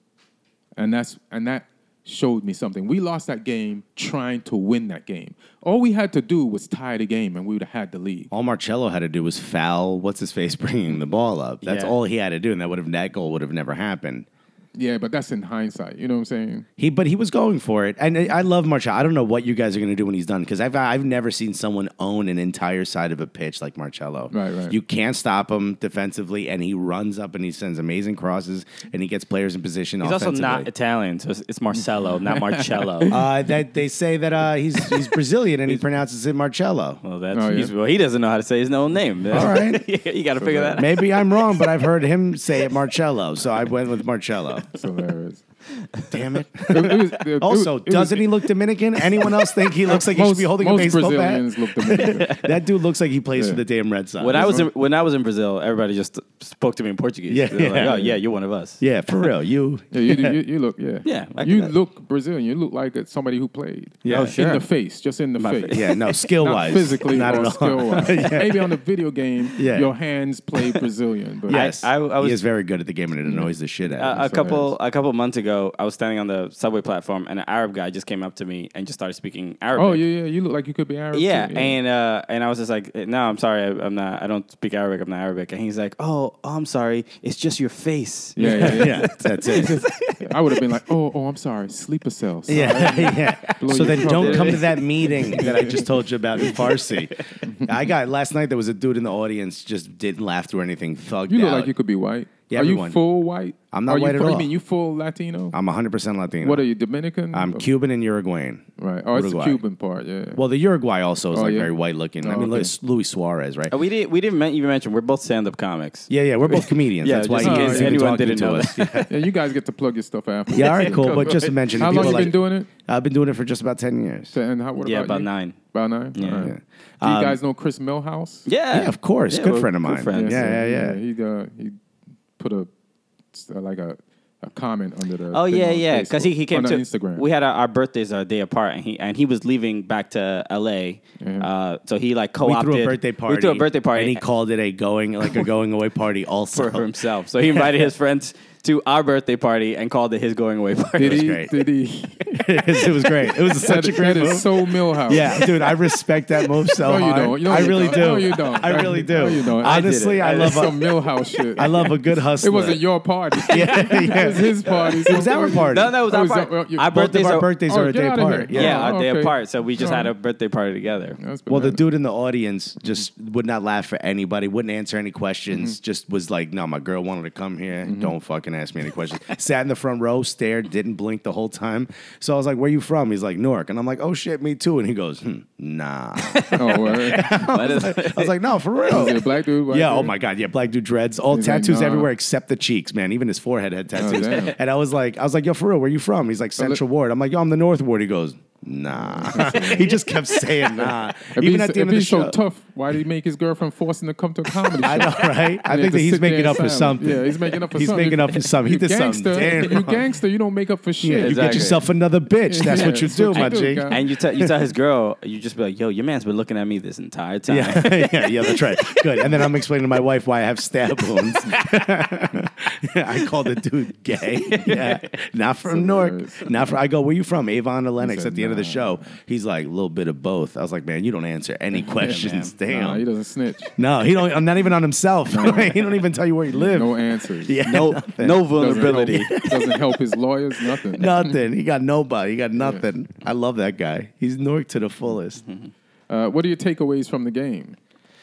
and that's and that showed me something. We lost that game trying to win that game. All we had to do was tie the game, and we would have had the lead. All Marcello had to do was foul. What's his face bringing the ball up? That's Yeah. all he had to do, and that would have that goal would have never happened. Yeah, but that's in hindsight. You know what I'm saying? He, but he was going for it, and I I love Marcello. I don't know what you guys are going to do when he's done because I've I've never seen someone own an entire side of a pitch like Marcello. Right, right. You can't stop him defensively, and he runs up and he sends amazing crosses, and he gets players in position. He's also offensively. not Italian, so it's, it's Marcelo, not Marcello. Uh, that they say that uh, he's he's Brazilian and he pronounces it Marcello. well, that's Oh, yeah. he's, well, he doesn't know how to say his own name. All right. you got to figure that out. Maybe I'm wrong, but I've heard him say it Marcello, so I went with Marcello. It's hilarious. Damn it. It- it was- it- Also, it was- doesn't he look Dominican? Anyone else think he looks like he should most, be holding most a baseball Brazilians bat? look Dominican. That dude looks like he plays Yeah. for the damn Red Sox. When I was in, when I was in Brazil, everybody just spoke to me in Portuguese. Yeah. They were like, Yeah. oh yeah, you're one of us. yeah, for real, you. Yeah, you, you, you look, yeah. Yeah, I You can- look Brazilian. You look like somebody who played. Yeah. Oh, sure. In the face, just in the My face. face. Yeah, no, skill Not wise, physically not or at all. skill wise. Maybe on the video game, Yeah. your hands play Brazilian. But Yes, I- I was- he is very good at the game and it annoys the shit out of Uh, me. a couple a couple months ago, I was standing on the subway platform, and an Arab guy just came up to me and just started speaking Arabic. oh yeah, yeah. You look like you could be Arab. Yeah, too, and uh, and I was just like, no, I'm sorry, I, I'm not. I don't speak Arabic. I'm not Arabic. And he's like, oh, oh I'm sorry, it's just your face. yeah, yeah, yeah. yeah, that's it. I would have been like, oh, oh, I'm sorry, sleeper cells. Yeah, yeah. Blow So your then don't cover. come to that meeting that I just told you about in Farsi. I got last night. There was a dude in the audience just didn't laugh through anything. Thugged You look out. like you could be white. Yeah, are everyone. you full white? I'm not are you white at full, all. You mean you full Latino? I'm one hundred percent Latino. What are you, Dominican? I'm Oh, Cuban and Uruguayan. Right. Oh, it's Uruguay. the Cuban part. Yeah. Well, the Uruguay also is Oh, like yeah? very white looking. I Oh, mean, okay. Luis, Luis Suarez, right? Uh, we didn't we didn't men- even mention we're both stand up comics. Yeah, yeah, we're both comedians. Yeah, That's why just he in is case even anyone talking didn't to know us. Yeah. yeah, you guys get to plug your stuff after. Yeah, all right, cool. But just to mention, How people long you are like, been doing it? I've been doing it for just about ten years. So, and how, what Yeah, about about you? nine. About nine. Yeah. All right. Yeah. Do you Um, guys know Chris Millhouse? Yeah, Yeah, of course. Yeah, Good we're friend of good mine. friends. Yeah, so, yeah, yeah. He uh, he put a uh, like a a comment under the. Oh thing yeah, on yeah. Because he, Facebook- he came on to Instagram. We had our, our birthdays a day apart, and he and he was leaving back to L A. Uh, so he like We co-opted. threw a birthday party. We threw a birthday party, and he called it a going like a going away party also. for himself. So he invited his friends to our birthday party and called it his going away party. Did he? great. Did he? it was great. It was such a That- great that move. is so Millhouse. Yeah, dude, I respect that move so No, you hard. don't. No, I you really don't. do. No, you don't. I really do. No, you don't. I did Honestly, it. I, I love Some a, Millhouse shit. I love a good hustler. It wasn't your party. Yeah, It yeah. was his party. It was our party. No, no, it was Oh, our is that- party. well, you- Our Both birthdays of our are birthdays Oh, are a get day outta apart. here. yeah, Yeah. our day okay. apart. So we just No. had a birthday party together. That's Well, the bananas. dude in the audience just would not laugh for anybody, wouldn't answer any questions, just was like, no, my girl wanted to come here. Don't fucking ask me any questions. Sat in the front row, stared, didn't blink the whole time. So I was like, where you from? He's like, Newark. And I'm like, oh shit, me too. And he goes, hmm, nah. Oh, word. I was like, no, for real. Was it a black dude? White Yeah, dude? oh my God, yeah, black dude dreads, all He's like, tattoos nah. everywhere except the cheeks, man. Even his forehead had tattoos. damn. and I was like, I was like, yo, for real, where you from? He's like Central Ward. I'm like, yo, I'm the North Ward. He goes, nah. he just kept saying nah. If Even he's, at the if end of the he's show. so tough, why did he make his girlfriend force him to come to a comedy show? I know, right? I And think to that he's sit there making in up for silence. something. Yeah, he's making up for He's something. making up for something. He You did something gangster. damn If you wrong. gangster, you don't make up for shit. Yeah, you get Exactly. yourself another bitch. That's Yeah, what you that's do, what you my do, G. guy. And you tell you tell his girl, you just be like, yo, your man's been looking at me this entire time. Yeah, yeah, yeah, that's right. Good. And then I'm explaining to my wife why I have stab wounds. I called the dude gay. Yeah. Not from Newark. hilarious. Not from I go, where you from? Avon or Lennox said, at the end of the nah. show. He's like, a little bit of both. I was like, man, you don't answer any questions. man. Damn. Nah, he doesn't snitch. No, he don't I'm not even on himself. he don't even tell you where he lives. No answers. Yeah, No, nothing. no Doesn't vulnerability. help, doesn't help his lawyers. Nothing. Nothing. He got nobody. He got nothing. I love that guy. He's Newark to the fullest. Uh, what are your takeaways from the game?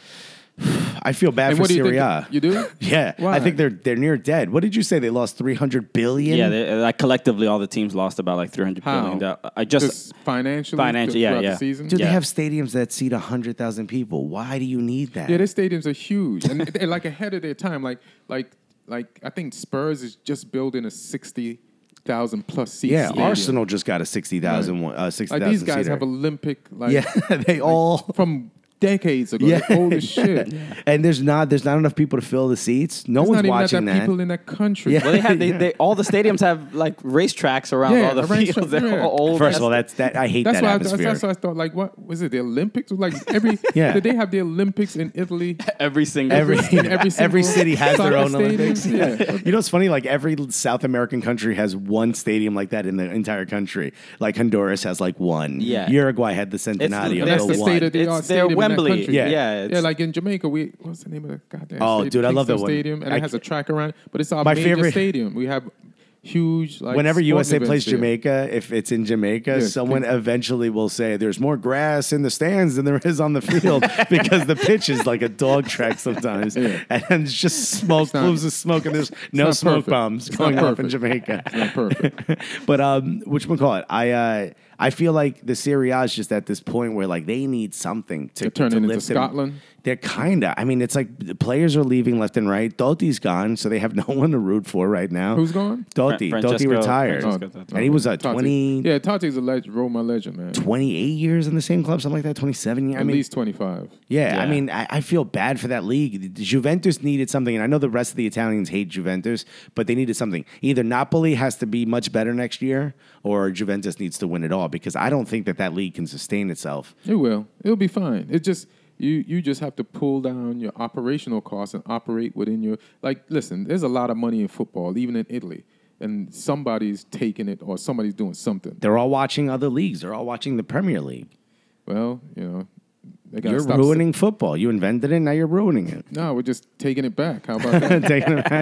I feel bad And for what do you Syria. think? You do? Yeah, Why? I think they're they're near dead. What did you say? They lost three hundred billion. Yeah, they, like collectively, all the teams lost about like three hundred How? billion. dollars. I just, Just financially. Financially, yeah, throughout yeah. The season? Dude, Yeah. they have stadiums that seat one hundred thousand people. Why do you need that? Yeah, their stadiums are huge and they're like ahead of their time. Like, like, like I think Spurs is just building a sixty thousand plus seat. yeah, stadium. Arsenal just got a sixty thousand one. Uh, sixty Like thousand these guys seater. have Olympic. Like, yeah, they all. from decades ago. Yeah. They're old as shit. And there's not there's not enough people to fill the seats. No There's one's not even watching that, that. people in that country. Yeah. well, they have they, they all the stadiums have like racetracks around Yeah, all the a racetrack, fields. They're yeah. all old. First of all, that's that I hate That's that why I, atmosphere. that's why I thought, like, what was it? The Olympics? Like every Yeah. Did they have the Olympics in Italy? every single Every In every, every single city has their soccer own stadium? Olympics. Yeah. You know, it's funny. Like every South American country has one stadium like that in the entire country. Like Honduras has like one. Yeah. Uruguay had the Centenario. It's That's the the one. state of the art It's their stadium in that Wembley. country. Yeah. Yeah, Yeah, it's- like in Jamaica, we what's the name of the goddamn Oh, stadium? dude, I love that Kingston one. Stadium, and I it has a track around, but it's our My major favorite- stadium. We have huge like Whenever U S A sporting plays events there. Jamaica, if it's in Jamaica, Yeah, someone Kingston. eventually will say there's more grass in the stands than there is on the field because the pitch is like a dog track sometimes. Yeah. And it's just smoke, not- plumes of smoke, and there's no not smoke perfect. bombs It's going not off in perfect. Jamaica. It's not perfect. But um, whatchamacallit, I uh, I feel like the Serie A is just at this point where like they need something to, They're turning to into lift them. Scotland. They're kinda. I mean, it's like the players are leaving left and right. Dotti's gone, so they have no one to root for right now. Who's gone? Dotti. Fran- Dotti Francesco- retired. Francesco Totti. And he was a Totti. twenty, Yeah, Tati's a legend, Roma legend, man. twenty-eight years in the same club, something like that, twenty-seven years. I At mean, least twenty-five. yeah, I Yeah. mean, I, I feel bad for that league. Juventus needed something, and I know the rest of the Italians hate Juventus, but they needed something. Either Napoli has to be much better next year, or Juventus needs to win it all, because I don't think that that league can sustain itself. It will. It'll be fine. It just you you just have to pull down your operational costs and operate within your like. Listen, there's a lot of money in football, even in Italy, and somebody's taking it or somebody's doing something. They're all watching other leagues. They're all watching the Premier League. Well, you know, they gotta You're stop. ruining football. You invented it, now you're ruining it. No, we're just taking it back. How about that? Taking it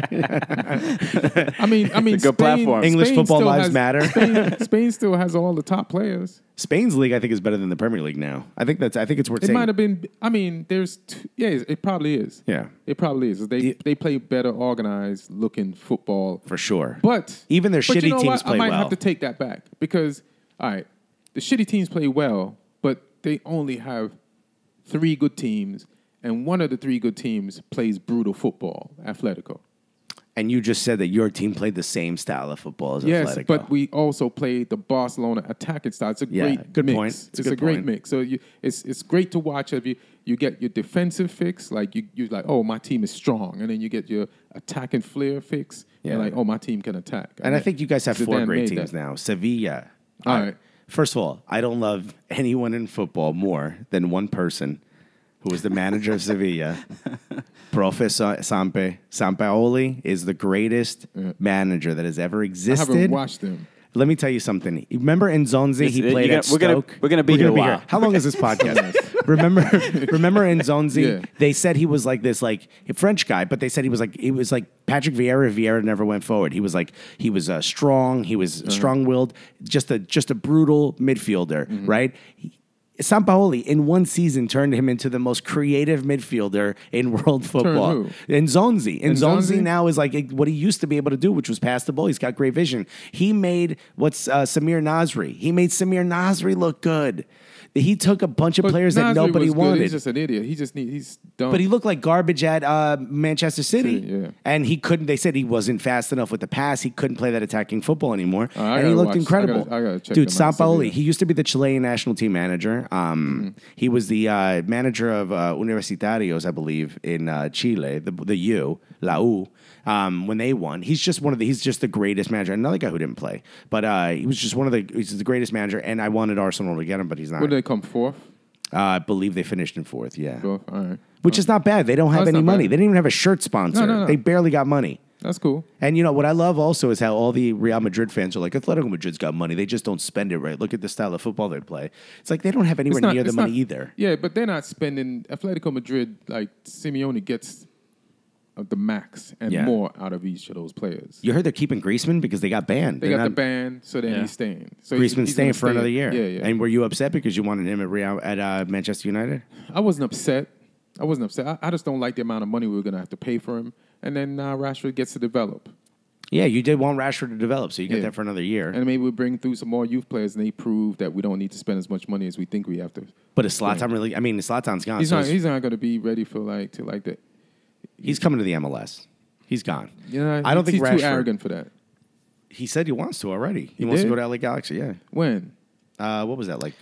back. I mean, I mean, It's a good Spain, platform. English Spain football still lives has- matter. Spain, Spain still has all the top players. Spain's league, I think, is better than the Premier League now. I think that's. I think it's worth It saying. might have been. I mean, there's. Two, yeah, it probably is. Yeah, It probably is. They Yeah. they play better organized looking football. for sure. But Even their but shitty you know teams what? play I might well. have to take that back because all right, the shitty teams play well, but they only have three good teams, and one of the three good teams plays brutal football, Atletico. And you just said that your team played the same style of football as Yes, Atletico. but we also played the Barcelona attacking style. It's a Yeah, great good mix. point. It's, It's a a, good great point. mix. So you, it's it's great to watch. If you you get your defensive fix, like you you like, oh, my team is strong, and then you get your attacking flair fix, Yeah. And like, oh, my team can attack. And I think you guys have four Zidane great made teams that. now. Sevilla. All Uh, right. First of all, I don't love anyone in football more than one person who was the manager of Sevilla. Profe Sa- Sampe. Sampaoli is the greatest Yeah. manager that has ever I existed. haven't watched him. Let me tell you something. Remember Nzonzi? Yes, He you're played gonna- at we're gonna- Stoke. we're gonna be here a while. How long is this podcast? remember, remember Nzonzi? Yeah. They said he was like this, like a French guy, but they said he was like he was like Patrick Vieira. Vieira never went forward. He was like he was uh, strong. He was Uh-huh. strong-willed. Just a just a brutal midfielder, Mm-hmm. right? He, Sampaoli in one season turned him into the most creative midfielder in world football. who? Nzonzi. Nzonzi Nzonzi? now is like what he used to be able to do, which was pass the ball. He's got great vision. He made what's uh, Samir Nasri. He made Samir Nasri look good. He took a bunch of But players that Nasri nobody was good. wanted. He's just an idiot. He just need. He's dumb. But he looked like garbage at uh, Manchester City. City, yeah. And he couldn't, they said he wasn't fast enough with the pass. He couldn't play that attacking football anymore. Uh, I and he gotta looked watch- I incredible. gotta- I gotta check Dude, him out. Sampaoli, Sevilla. he used to be the Chilean national team manager. Um, Mm-hmm. He was the uh, manager of uh, Universitarios, I believe, in uh, Chile, the, the U, La U. Um, when they won, he's just one of the. He's just the greatest manager. Another guy who didn't play, but uh, he was just one of the. He's the greatest manager, and I wanted Arsenal to get him, but he's not. Where did they come fourth? Uh, I believe they finished in fourth. Yeah, Fourth. All right. which is not bad. They don't have that's any not money. bad. They didn't even have a shirt sponsor. No, no, no. They barely got money. That's cool. And you know what I love also is how all the Real Madrid fans are like, Atletico Madrid's got money. They just don't spend it right. Look at the style of football they play. It's like they don't have anywhere It's not- near the it's money not- either. Yeah, but they're not spending. Atletico Madrid, like Simeone gets of the max and Yeah. more out of each of those players. You heard they're keeping Griezmann because they got banned. They They're got the not- ban, so then Yeah. he's staying. So he's- Griezmann's he's staying gonna for stay. another year. Yeah, yeah. And were you upset because you wanted him at Real at uh, Manchester United? I wasn't upset. I wasn't upset. I, I just don't like the amount of money we were going to have to pay for him. And then uh, Rashford gets to develop. Yeah, you did want Rashford to develop, so you get Yeah. that for another year. And maybe we bring through some more youth players, and they prove that we don't need to spend as much money as we think we have to. but is Zlatan really? I mean, Zlatan's gone. He's so not. he's, He's not going to be ready for like to like that. he's coming to the M L S. He's gone. You know, I don't think he's Rashford. too arrogant for that. He said he wants to already. He, He wants did? to go to L A Galaxy. Yeah. When? Uh, what was that like?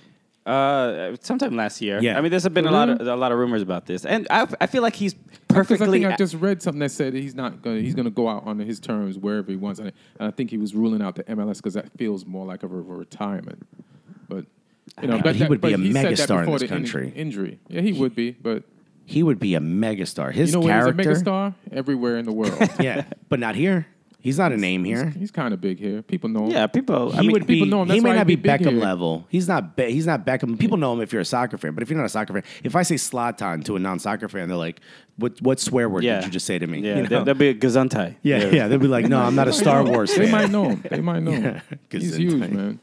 Uh, sometime last year. Yeah. I mean, there's been a lot of a lot of rumors about this, and I, I feel like he's Because perfectly. I think I just read something that said he's not going. He's going to go out on his terms wherever he wants, and I think he was ruling out the M L S because that feels more like a, re- retirement. But you know, Yeah, but he that- would be but a he said that megastar in before this the in- country. injury, yeah, he would be. But He would be a megastar. His you know, where character. he's a megastar everywhere in the world. Yeah, but not here. He's not a name here. He's kind of big here. People know him. yeah, people. He I mean, would be. people know him. He That's may why not be he'd be big Beckham here. level. He's not. Be, he's not Beckham. People know him if you're a soccer fan, but if you're not a soccer fan, if I say Zlatan to a non-soccer fan, they're like, "What? What swear word yeah. did you just say to me?" Yeah, You know? there, there'll be a Gesundheit. yeah, yeah. They'll be like, "No, I'm not a Star Wars They fan." might know him. They might know him. Yeah. He's Gesundheit. huge, man.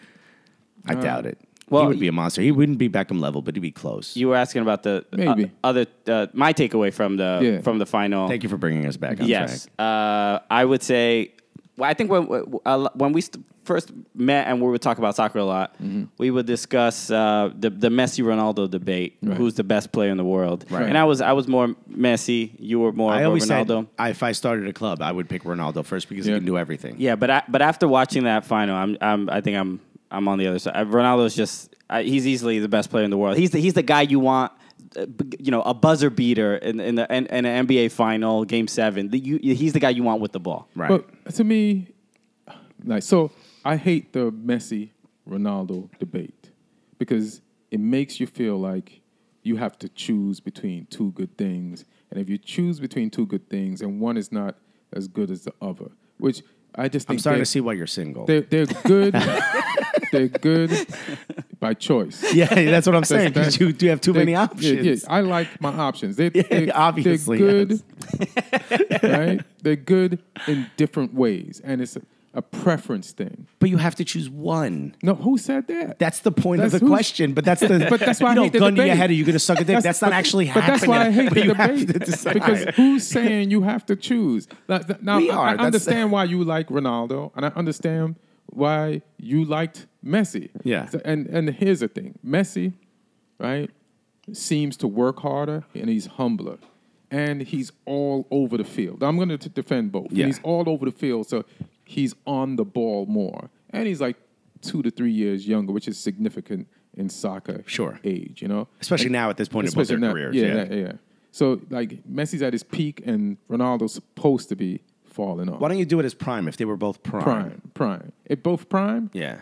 I doubt it. Well, he would be a monster. He wouldn't be Beckham level, but he'd be close. You were asking about the uh, Maybe. other uh, my takeaway from the Yeah. from the final. Thank you for bringing us back on Yes, track. uh, I would say. Well, I think when uh, when we st- first met and we would talk about soccer a lot, Mm-hmm. we would discuss uh, the the Messi Ronaldo debate. Right. Who's the best player in the world? Right. And I was I was more Messi. You were more I of a always Ronaldo. said I, if I started a club, I would pick Ronaldo first because Yeah. he can do everything. Yeah, but I, but after watching that final, I'm, I'm I think I'm I'm on the other side. Ronaldo's just I, he's easily the best player in the world. He's the, he's the guy you want, uh, b- you know, a buzzer beater in in the in, in an N B A final, Game Seven. The, you, he's the guy you want with the ball. Right. But to me, like, so I hate the Messi Ronaldo debate because it makes you feel like you have to choose between two good things. And if you choose between two good things and one is not as good as the other, which I just think I'm starting they're, to see why you're single. they're, they're good. They're good by choice. Yeah, that's what I'm saying. That's- Because you do have too They- many yeah, options. yeah, I like my options. They, Yeah, they, obviously, they're good, yes. right? They're good in different ways, and it's a, a preference thing. But you have to choose one. No, who said that? That's the point That's of the who's- question. But that's the. But that's why you I don't hate the gun to your debate. head. Are you going to suck a dick? That's, not but- actually But happening. that's why I hate But the you have to debate. decide. Because who's saying you have to choose? Now, th- now We I, are. I That's- understand why you like Ronaldo, and I understand why you liked Messi. Yeah. So- and and here's the thing: Messi, right, seems to work harder, and he's humbler, and he's all over the field. I'm going to defend both. Yeah. He's all over the field, so he's on the ball more, and he's like two to three years younger, which is significant in soccer. Sure. age, you know, Especially now at this point in both their Especially now- careers. Yeah, Yeah. yeah, yeah. So like Messi's at his peak, and Ronaldo's supposed to be falling off. Why don't you do it as prime if they were both prime? Prime, prime. If both prime, Yeah.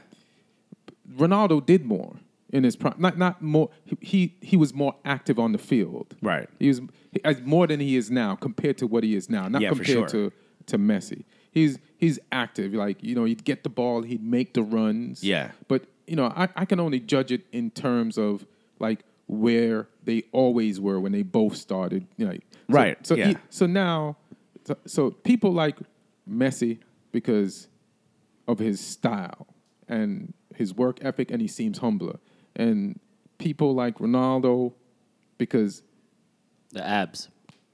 Ronaldo did more in his prime. Not not more. He he, he was more active on the field. Right. He was he, as more than he is now compared to what he is now. Not Yeah, for compared sure. to to Messi. He's he's active. Like you know, he'd get the ball, he'd make the runs. Yeah. But you know, I, I can only judge it in terms of like where they always were when they both started. You know, so, Right, So yeah. he, so now, so, so people like Messi because of his style and his work ethic, and he seems humbler. And people like Ronaldo because The abs.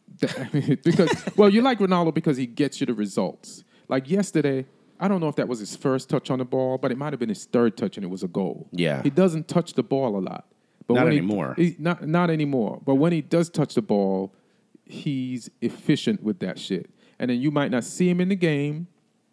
because well, you like Ronaldo because he gets you the results. Like yesterday, I don't know if that was his first touch on the ball, but it might have been his third touch, and it was a goal. Yeah. he doesn't touch the ball a lot. But Not when he- anymore. he- not not anymore. But when he does touch the ball, he's efficient with that shit. And then you might not see him in the game,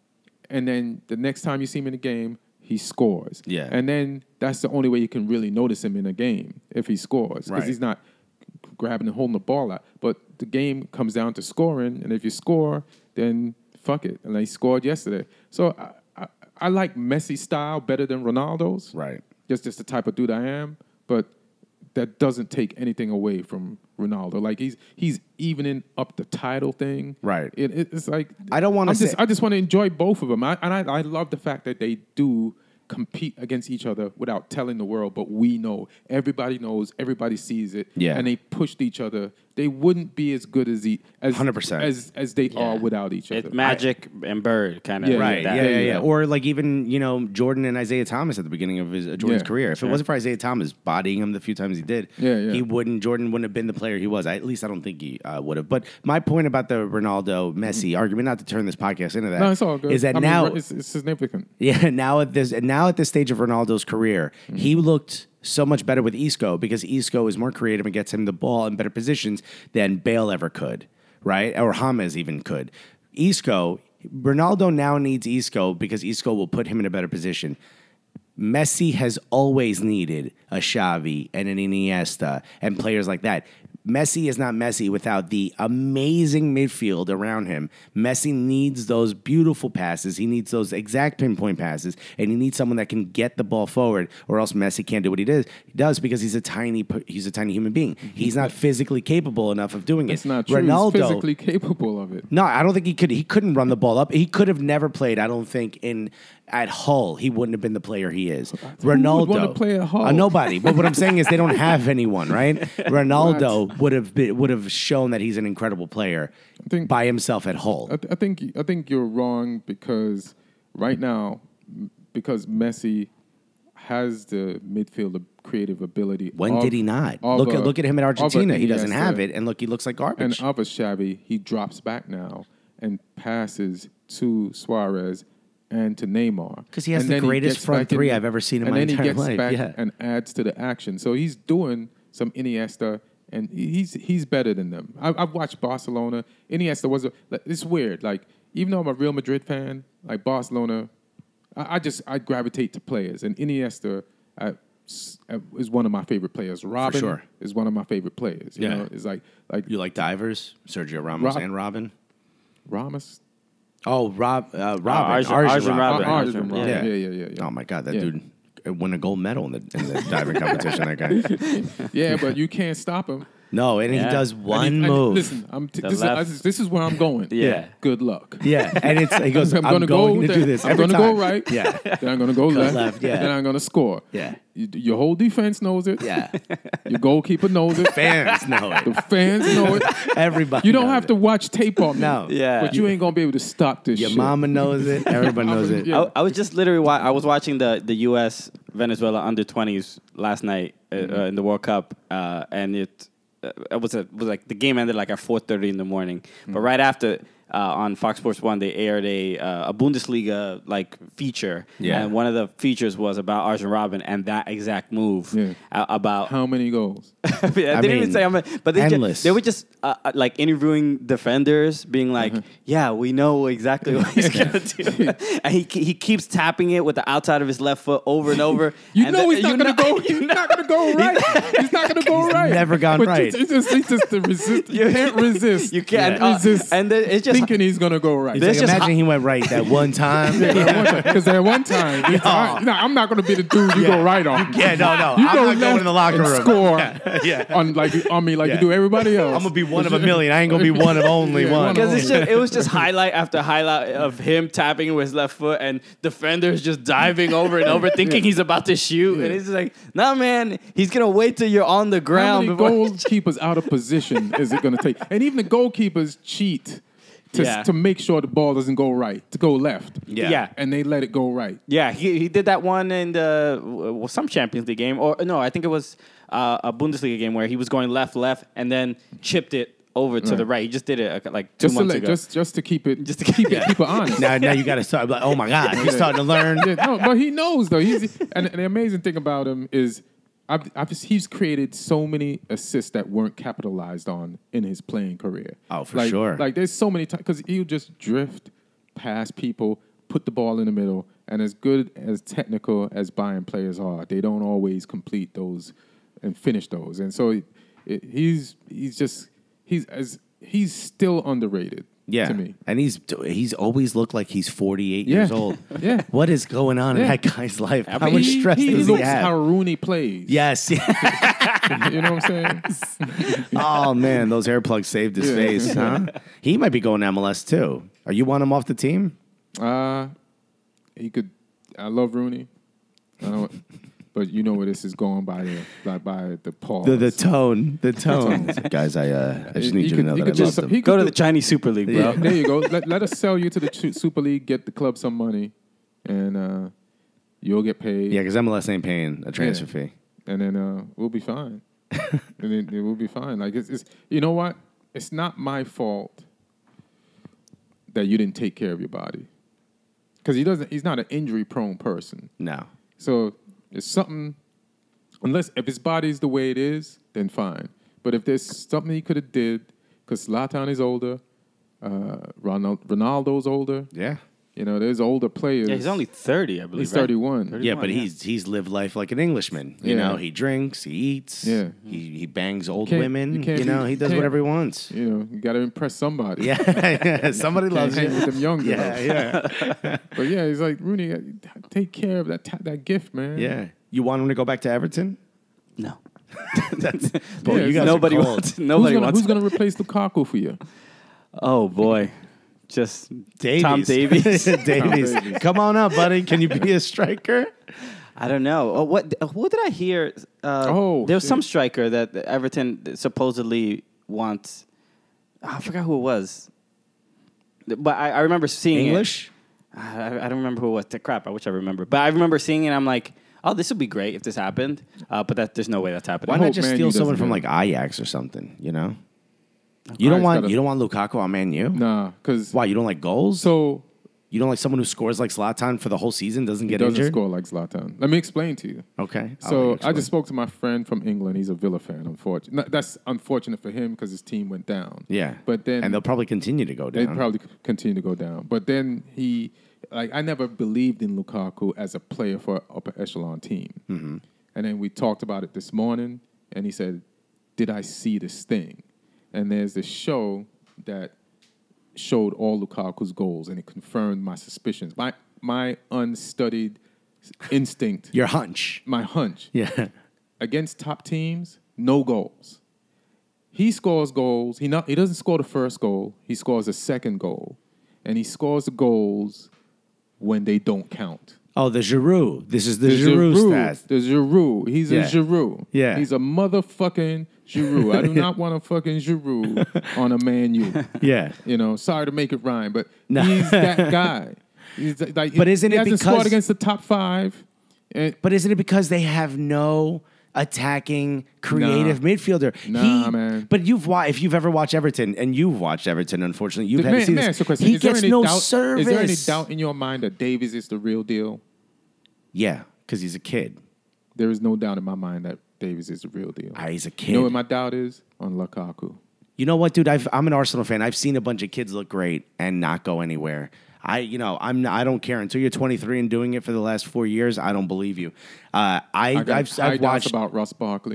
and then the next time you see him in the game, he scores. Yeah. And then that's the only way you can really notice him in a game if he scores, because Right. he's not grabbing and holding the ball out. But the game comes down to scoring, and if you score, then fuck it. And he scored yesterday. So I, I, I like Messi style better than Ronaldo's. Right. Just just the type of dude I am. But that doesn't take anything away from Ronaldo. Like he's he's evening up the title thing. Right. It, it, it's like I don't wanna I'm just say- I just want to enjoy both of them. I, and I, I love the fact that they do compete against each other without telling the world, but we know, everybody knows, everybody sees it, Yeah. and they pushed each other. They wouldn't be as good as the, as one hundred percent. as as they are without each other. It's Magic and Bird kind of Yeah, Right. that. Yeah, yeah, yeah, yeah. Or like even, you know, Jordan and Isaiah Thomas at the beginning of his uh, Jordan's Yeah. career. If it wasn't for Isaiah Thomas bodying him the few times he did, Yeah, yeah. he wouldn't. Jordan wouldn't have been the player he was. I, at least I don't think he uh, would have. But my point about the Ronaldo Messi argument, not to turn this podcast into that, No, it's all good. is that I mean, now it's, it's significant. Yeah, now at this now at this stage of Ronaldo's career, Mm-hmm. he looked so much better with Isco because Isco is more creative and gets him the ball in better positions than Bale ever could, right? Or James even could. Isco, Ronaldo now needs Isco because Isco will put him in a better position. Messi has always needed a Xavi and an Iniesta and players like that. Messi is not Messi without the amazing midfield around him. Messi needs those beautiful passes. He needs those exact pinpoint passes, and he needs someone that can get the ball forward, or else Messi can't do what he does. He does because he's a tiny he's a tiny human being. He's not physically capable enough of doing It's it. not true. Ronaldo, He's physically capable of it. no, I don't think he could. He couldn't run the ball up. He could have never played. I don't think in at Hull he wouldn't have been the player he is. Ronaldo, would wanna play at Hull? Uh, nobody. But what I'm saying is they don't have anyone, right? Ronaldo would have been, would have shown that he's an incredible player think- by himself at Hull. I, th- I think I think you're wrong because right now, m- because Messi has the midfield creative ability. When of- did he not? of Look a- at look at him at of a Argentina. He doesn't Iniesta. have it, and look, he looks like And garbage. of a Xavi, he drops back now and passes to Suarez and to Neymar. 'Cause he has And the then he greatest gets front back in- three I've ever seen in and my then entire he gets life, back yeah. and adds to the action. So he's doing some Iniesta, and he's he's better than them. I, I've watched Barcelona. Iniesta was a. It's weird. Like even though I'm a Real Madrid fan, like Barcelona, I, I just I gravitate to players, and Iniesta I, s- uh, is one of my favorite players. Robin sure. is one of my favorite players. You Yeah. know, it's like like You like divers, Sergio Ramos Rob- and Robin? Ramos. Oh, Rob, uh, Robin, Arjen- Arjen Arjen Robben. Robben. Oh, Arjen Arjen Robben. Robben. Yeah. Yeah, yeah, yeah, yeah. Oh my God, that Yeah. dude won a gold medal in the, in the diving competition. That guy. Yeah, but you can't stop him. No, and Yeah. he does And one he- and move. listen, I'm t- The this, is, left. I- this is where I'm going. Yeah. Good luck. Yeah, and it's he goes. I'm, I'm, gonna going go to there. do this. I'm every gonna go time. right. Yeah, Then I'm gonna go left. left, yeah. Then I'm gonna score. Yeah. You, your whole defense knows it. yeah. Your goalkeeper knows it. Fans know The it. fans know it. Everybody. You don't knows have it. to watch tape on me. No. Yeah. But you ain't gonna be able to stop this Your shit. mama knows it. Everybody knows it. Yeah. I, I was just literally wa- I was watching the the U S Venezuela under twenties last night uh, uh, in the World Cup, uh, and it uh, it was a, it was like the game ended like at four thirty in the morning. But right after uh, on Fox Sports One, they aired a uh, a Bundesliga like feature, Yeah. and one of the features was about Arjen Robben and that exact move Yeah. uh, about. How many goals? I didn't even mean, say how many, but they endless. just, they were just uh, uh, like interviewing defenders, being like, "Yeah, we know exactly what he's gonna do," and he he keeps tapping it with the outside of his left foot over and over. You and know the- he's not you gonna know- go. He's not gonna go right. He's not gonna go right. never gone But right. It's just, it's just the resist. You can't resist. You can't Yeah. uh, resist. and then it's just thinking he's gonna go right. This Like, just imagine hi- he went right that one time. Because at one time, he thought, no, I'm not gonna be the dude you go right on. Yeah, no, no. You I'm go not going left in the locker and room. Score Yeah. on like on me like Yeah. you do everybody else. I'm gonna be one of a million. I ain't gonna be one of only Yeah, one. one of Because it's just, it was just highlight after highlight of him tapping with his left foot and defenders just diving over and over, thinking he's about to shoot. And it's just like, nah, man, he's gonna wait till you're on the How ground. many before- goalkeepers out of position is it gonna take? And even the goalkeepers cheat to Yeah. to make sure the ball doesn't go right, to go left. Yeah. Yeah. And they let it go right. Yeah, he he did that one in the well, some Champions League game, or no, I think it was uh, a Bundesliga game where he was going left, left, and then chipped it over to Right. the right. He just did it uh, like two Just to months let, ago. just just to keep it Just to keep it keep it honest. Now, now you got to start. Like, oh my God, he's starting to learn. Yeah, no, but he knows though. He's and, and the amazing thing about him is, I've, I've just, he's created so many assists that weren't capitalized on in his playing career. Oh, for like, sure. Like there's so many times because he'll just drift past people, put the ball in the middle, and as good as technical as Bayern players are, they don't always complete those and finish those. And so it, it, he's he's just he's as he's still underrated. Yeah, to me. and he's he's always looked like he's forty-eight Yeah. years old. Yeah. What is going on in Yeah. that guy's life? How mean, much he, stress he does looks he have? how Rooney plays. Yes. You know what I'm saying? Oh man, those hair plugs saved his Yeah. face. Huh? He might be going to M L S too. Are you want him off the team? Uh, he could. I love Rooney, I don't, but you know where this is going by the like by the pause. The the tone, the tone, guys. I uh, I just He need you could- to know he that I could love just- them. he Go could to do- the Chinese Super League, bro. Yeah, there you go. Let, let us sell you to the Chu- Super League, get the club some money, and uh, you'll get paid. Yeah, because M L S ain't paying a transfer Yeah. fee. And then uh, we'll be fine. and then it will be fine. Like it's, it's, you know what? It's not my fault that you didn't take care of your body, because he doesn't. He's not an injury-prone person. No. So it's something. Unless if his body's the way it is, then fine. But if there's something he could have did, because Zlatan is older, uh, Ronald, Ronaldo's older. Yeah. You know, there's older players. Yeah, he's only thirty, I believe. He's right? thirty-one. thirty. Yeah, but yeah. he's he's lived life like an Englishman. You Yeah. know, he drinks, he eats, Yeah. he he bangs old Can't- women. you You, can't know, be- he does can't- whatever he wants. You know, you got to impress somebody. Yeah, somebody Can't loves hang you. with them young girls. Yeah, yeah, But yeah, he's like, Rooney, uh, take care of that ta- that gift, man. yeah. You want him to go back to Everton? No. That's, Yeah, boy, you it's guys Nobody are cold. wants. Who's Nobody gonna, wants. who's gonna replace Lukaku for you? Oh boy, just Davies. Tom Davies. Davies. Davies. Come on up, buddy. Can you be a striker? I don't know. Oh, what? What did I hear? Uh, Oh, there was shit. some striker that Everton supposedly wants. Oh, I forgot who it was, but I, I remember seeing English? It. I, I don't remember who it was. Crap, I wish I remember. But I remember seeing it. And I'm like, oh, this would be great if this happened. Uh, but that there's no way that's happening. Why I not hope just Man steal U someone doesn't from get like him. Ajax or something? You know, you don't Ajax want gotta- you don't want Lukaku on Man U. Nah, because Why you don't like goals? so You don't like someone who scores like Zlatan for the whole season, doesn't he get doesn't injured? score like Zlatan. Let me explain to you. Okay. I'll So let you I explain. just spoke to my friend from England. He's a Villa fan. Unfortunately, that's unfortunate for him because his team went down. Yeah. but then and they'll probably continue to go they down. probably continue to go down. But then he, like, I never believed in Lukaku as a player for an upper echelon team. Mm-hmm. And then we talked about it this morning, and he said, "Did I see this thing?" And there's this show that showed all Lukaku's goals, and it confirmed my suspicions. My my unstudied instinct, Your hunch. my hunch. Yeah. Against top teams, no goals. He scores goals. He not he doesn't score the first goal. He scores a second goal, and he scores the goals when they don't count. Oh, the Giroud. This is the, The Giroud stats. The Giroud. He's Yeah. a Giroud. Yeah. He's a motherfucking Giroud. I do not want a fucking Giroud on a Man U. Yeah. You know, sorry to make it rhyme, but No. he's that guy. He's like, But isn't he it hasn't because- scored against the top five? And But isn't it because they have no attacking, creative Nah. midfielder? Nah, He- man. But you've watched, if you've ever watched Everton, and you've watched Everton, unfortunately, you've had man, to see man, this. ask you a question. He is there gets any no doubt, service. Is there any doubt in your mind that Davies is the real deal? Yeah, because he's a kid. There is no doubt in my mind that Davies is the real deal. Ah, he's a kid. You know what my doubt is? On Lukaku. You know what, dude? I've, I'm an Arsenal fan. I've seen a bunch of kids look great and not go anywhere. I, you know, I'm. I don't care until you're twenty-three and doing it for the last four years. I don't believe you. Uh, I, I got I've, high I've doubts watched. about Ross Barkley.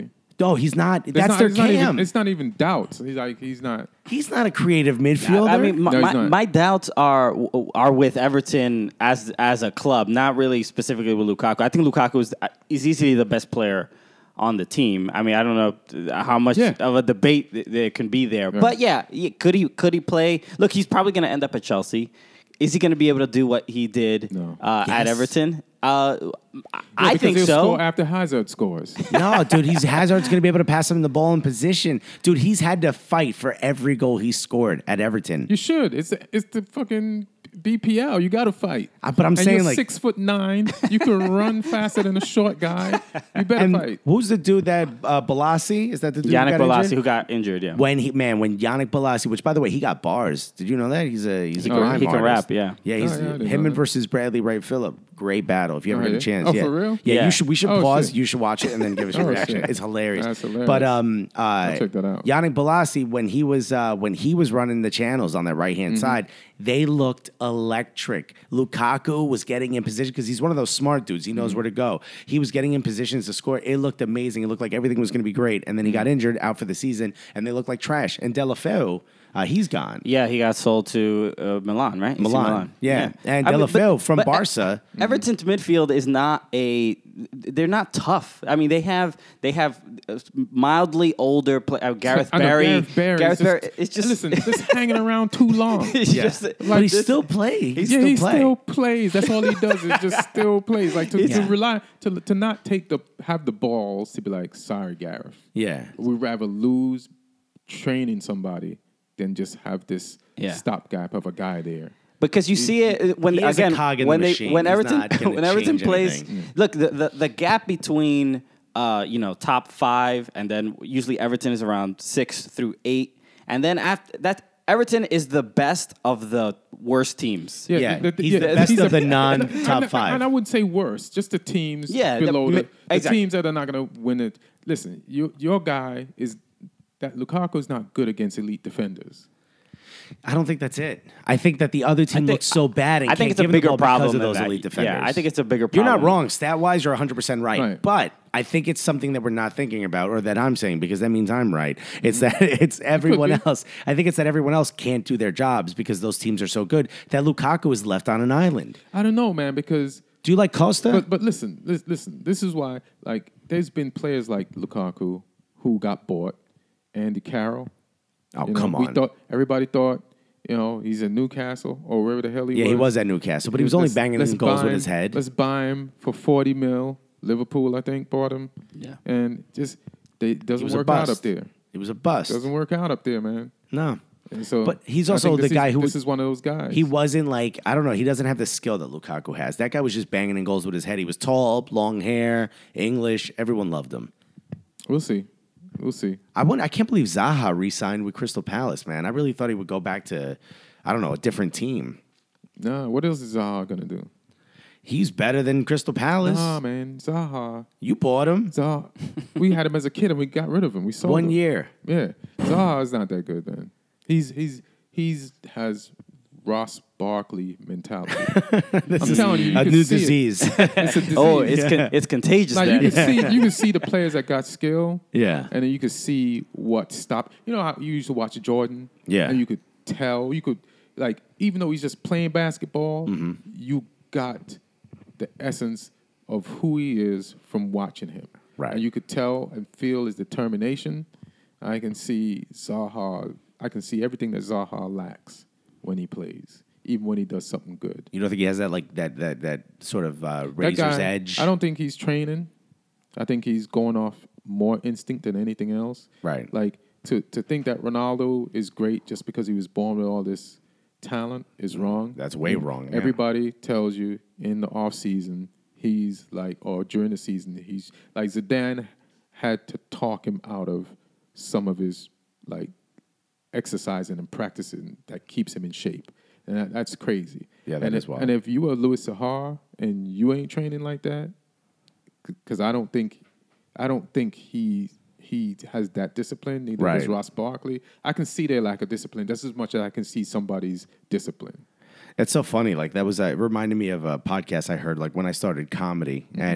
No, he's not. It's That's not, their it's not cam. even, it's not even doubts. He's like he's not. He's not a creative midfielder. I mean, my, No, he's my, not. my doubts are are with Everton as as a club, not really specifically with Lukaku. I think Lukaku is, is easily the best player on the team. I mean, I don't know how much Yeah. of a debate th- there can be there, Yeah. but yeah, yeah, could he could he play? Look, he's probably going to end up at Chelsea. Is he going to be able to do what he did No. uh, at Yes. Everton? Uh, Yeah, I because think he'll so. Score after Hazard scores. No, dude, he's Hazard's going to be able to pass him the ball in position. Dude, he's had to fight for every goal he scored at Everton. You should. It's it's the fucking B P L. You got to fight. Uh, but I'm and saying, you're like- six foot nine. You can run faster than a short guy. You better And fight. who's the dude that uh, Balassi? Is that the dude Yannick who got Bolasie, injured? who got injured, yeah. When he man, when Yannick Bolasie, which by the way, he got bars. Did you know that? He's a he's a can- grime he can artist. rap, yeah. Yeah, he's Oh, yeah, I didn't him know and that. versus Bradley Wright Phillip. Great battle. If you ever Oh, get a yeah? chance. Oh, yeah. for real? Yeah, Yeah. you should we should Oh, pause. shit. You should watch it and then give us your Oh, reaction. shit. It's hilarious. That's hilarious. But um uh I'll check that out. Yannick Bolasie, when he was uh when he was running the channels on that right hand Mm-hmm. side, they looked electric. Lukaku was getting in position because he's one of those smart dudes. He knows Mm-hmm. where to go. He was getting in positions to score. It looked amazing. It looked like everything was going to be great. And then he got Mm-hmm. injured out for the season, and they looked like trash. And Delafeu, uh, he's gone. Yeah, he got sold to uh, Milan, right? A C Milan. Yeah. And I mean, Delafeu but- from but Barca. Everton's midfield is not a. They're not tough. I mean, they have they have uh, mildly older play, uh, Gareth I know, Barry. Gareth Barry. Gareth is Barry. just- It's just listen. Just hanging around too long. it's Yeah. just But he this- still plays. He yeah, still he play. still plays. That's all he does is just still plays. Like to, to Yeah. rely to to not take the have the balls to be like, sorry, Gareth. Yeah. We'd rather lose training somebody than just have this Yeah. stopgap of a guy there. because you see it uh, when He is a again cog in the when they machine. when He's Everton not gonna when Everton change plays. anything. Look, the, the the gap between uh you know top five and then usually Everton is around six through eight, and then after that. Everton is the best of the worst teams. Yeah, he's the best he's of a- the non-top and- and- five. And I wouldn't say worse, just the teams Yeah, the below mi- the, the exactly. teams that are not going to win it. Listen, you, your guy is that Lukaku's not good against elite defenders. I don't think that's it. I think that the other team think- looks so bad and I think can't it's a give him the bigger ball problem because of than those that. elite defenders. Yeah, I think it's a bigger You're problem. not wrong. Stat wise, you're one hundred percent right. Right. But I think it's something that we're not thinking about or that I'm saying because that means I'm right. It's that it's everyone be. else. I think it's that everyone else can't do their jobs because those teams are so good that Lukaku is left on an island. I don't know, man, because Do you like Costa? but but listen, lis- listen. This is why like there's been players like Lukaku who got bought, Andy Carroll. oh, You know, come we on. thought everybody thought, you know, he's in Newcastle or wherever the hell he yeah, was. he was at Newcastle, but he was only Let's- banging let's in goals buy with him- his head. Let's buy him for forty mil. Liverpool, I think, bought him. Yeah. And just they doesn't was a work out bust. up there. He was a bust. Doesn't work out up there, man. No. And so, But he's I also think the this guy is, who- this is one of those guys. He wasn't like, I don't know, he doesn't have the skill that Lukaku has. That guy was just banging in goals with his head. He was tall, long hair, English. Everyone loved him. We'll see. We'll see. I wouldn't, I can't believe Zaha re-signed with Crystal Palace, man. I really thought he would go back to, I don't know, a different team. Nah, what else is Zaha gonna do? He's better than Crystal Palace. Nah, man, Zaha. You bought him Zaha. We had him as a kid and we got rid of him. We sold one him. year. Yeah, Zaha is not that good, man. He's he's he's has Ross Barkley mentality. I'm telling you, you A can new see it. disease. It's a disease. Oh, it's con- it's contagious. like then. you can see you can see the players that got skill. Yeah. And then you could see what stopped. You know how you used to watch Jordan? Yeah. And you could tell, you could, like, even though he's just playing basketball, Mm-hmm. you got the essence of who he is from watching him. Right. And you could tell and feel his determination. I can see Zaha, I can see everything that Zaha lacks when he plays, even when he does something good. You don't think he has that like that that that sort of uh, That razor's guy, edge? I don't think he's training. I think he's going off more instinct than anything else. Right. Like to to think that Ronaldo is great just because he was born with all this talent is wrong. That's way wrong. yeah. Everybody tells you in the off season he's like, or during the season he's like Zidane had to talk him out of some of his like exercising and practicing that keeps him in shape, and that, that's crazy. Yeah, that and is if, wild. And if you are Louis Sahar and you ain't training like that, because I don't think, I don't think he he has that discipline. Neither does Right. Ross Barkley. I can see their lack of discipline just as much as I can see somebody's discipline. It's so funny. Like that was uh, it reminded me of a podcast I heard like when I started comedy, Mm-hmm. and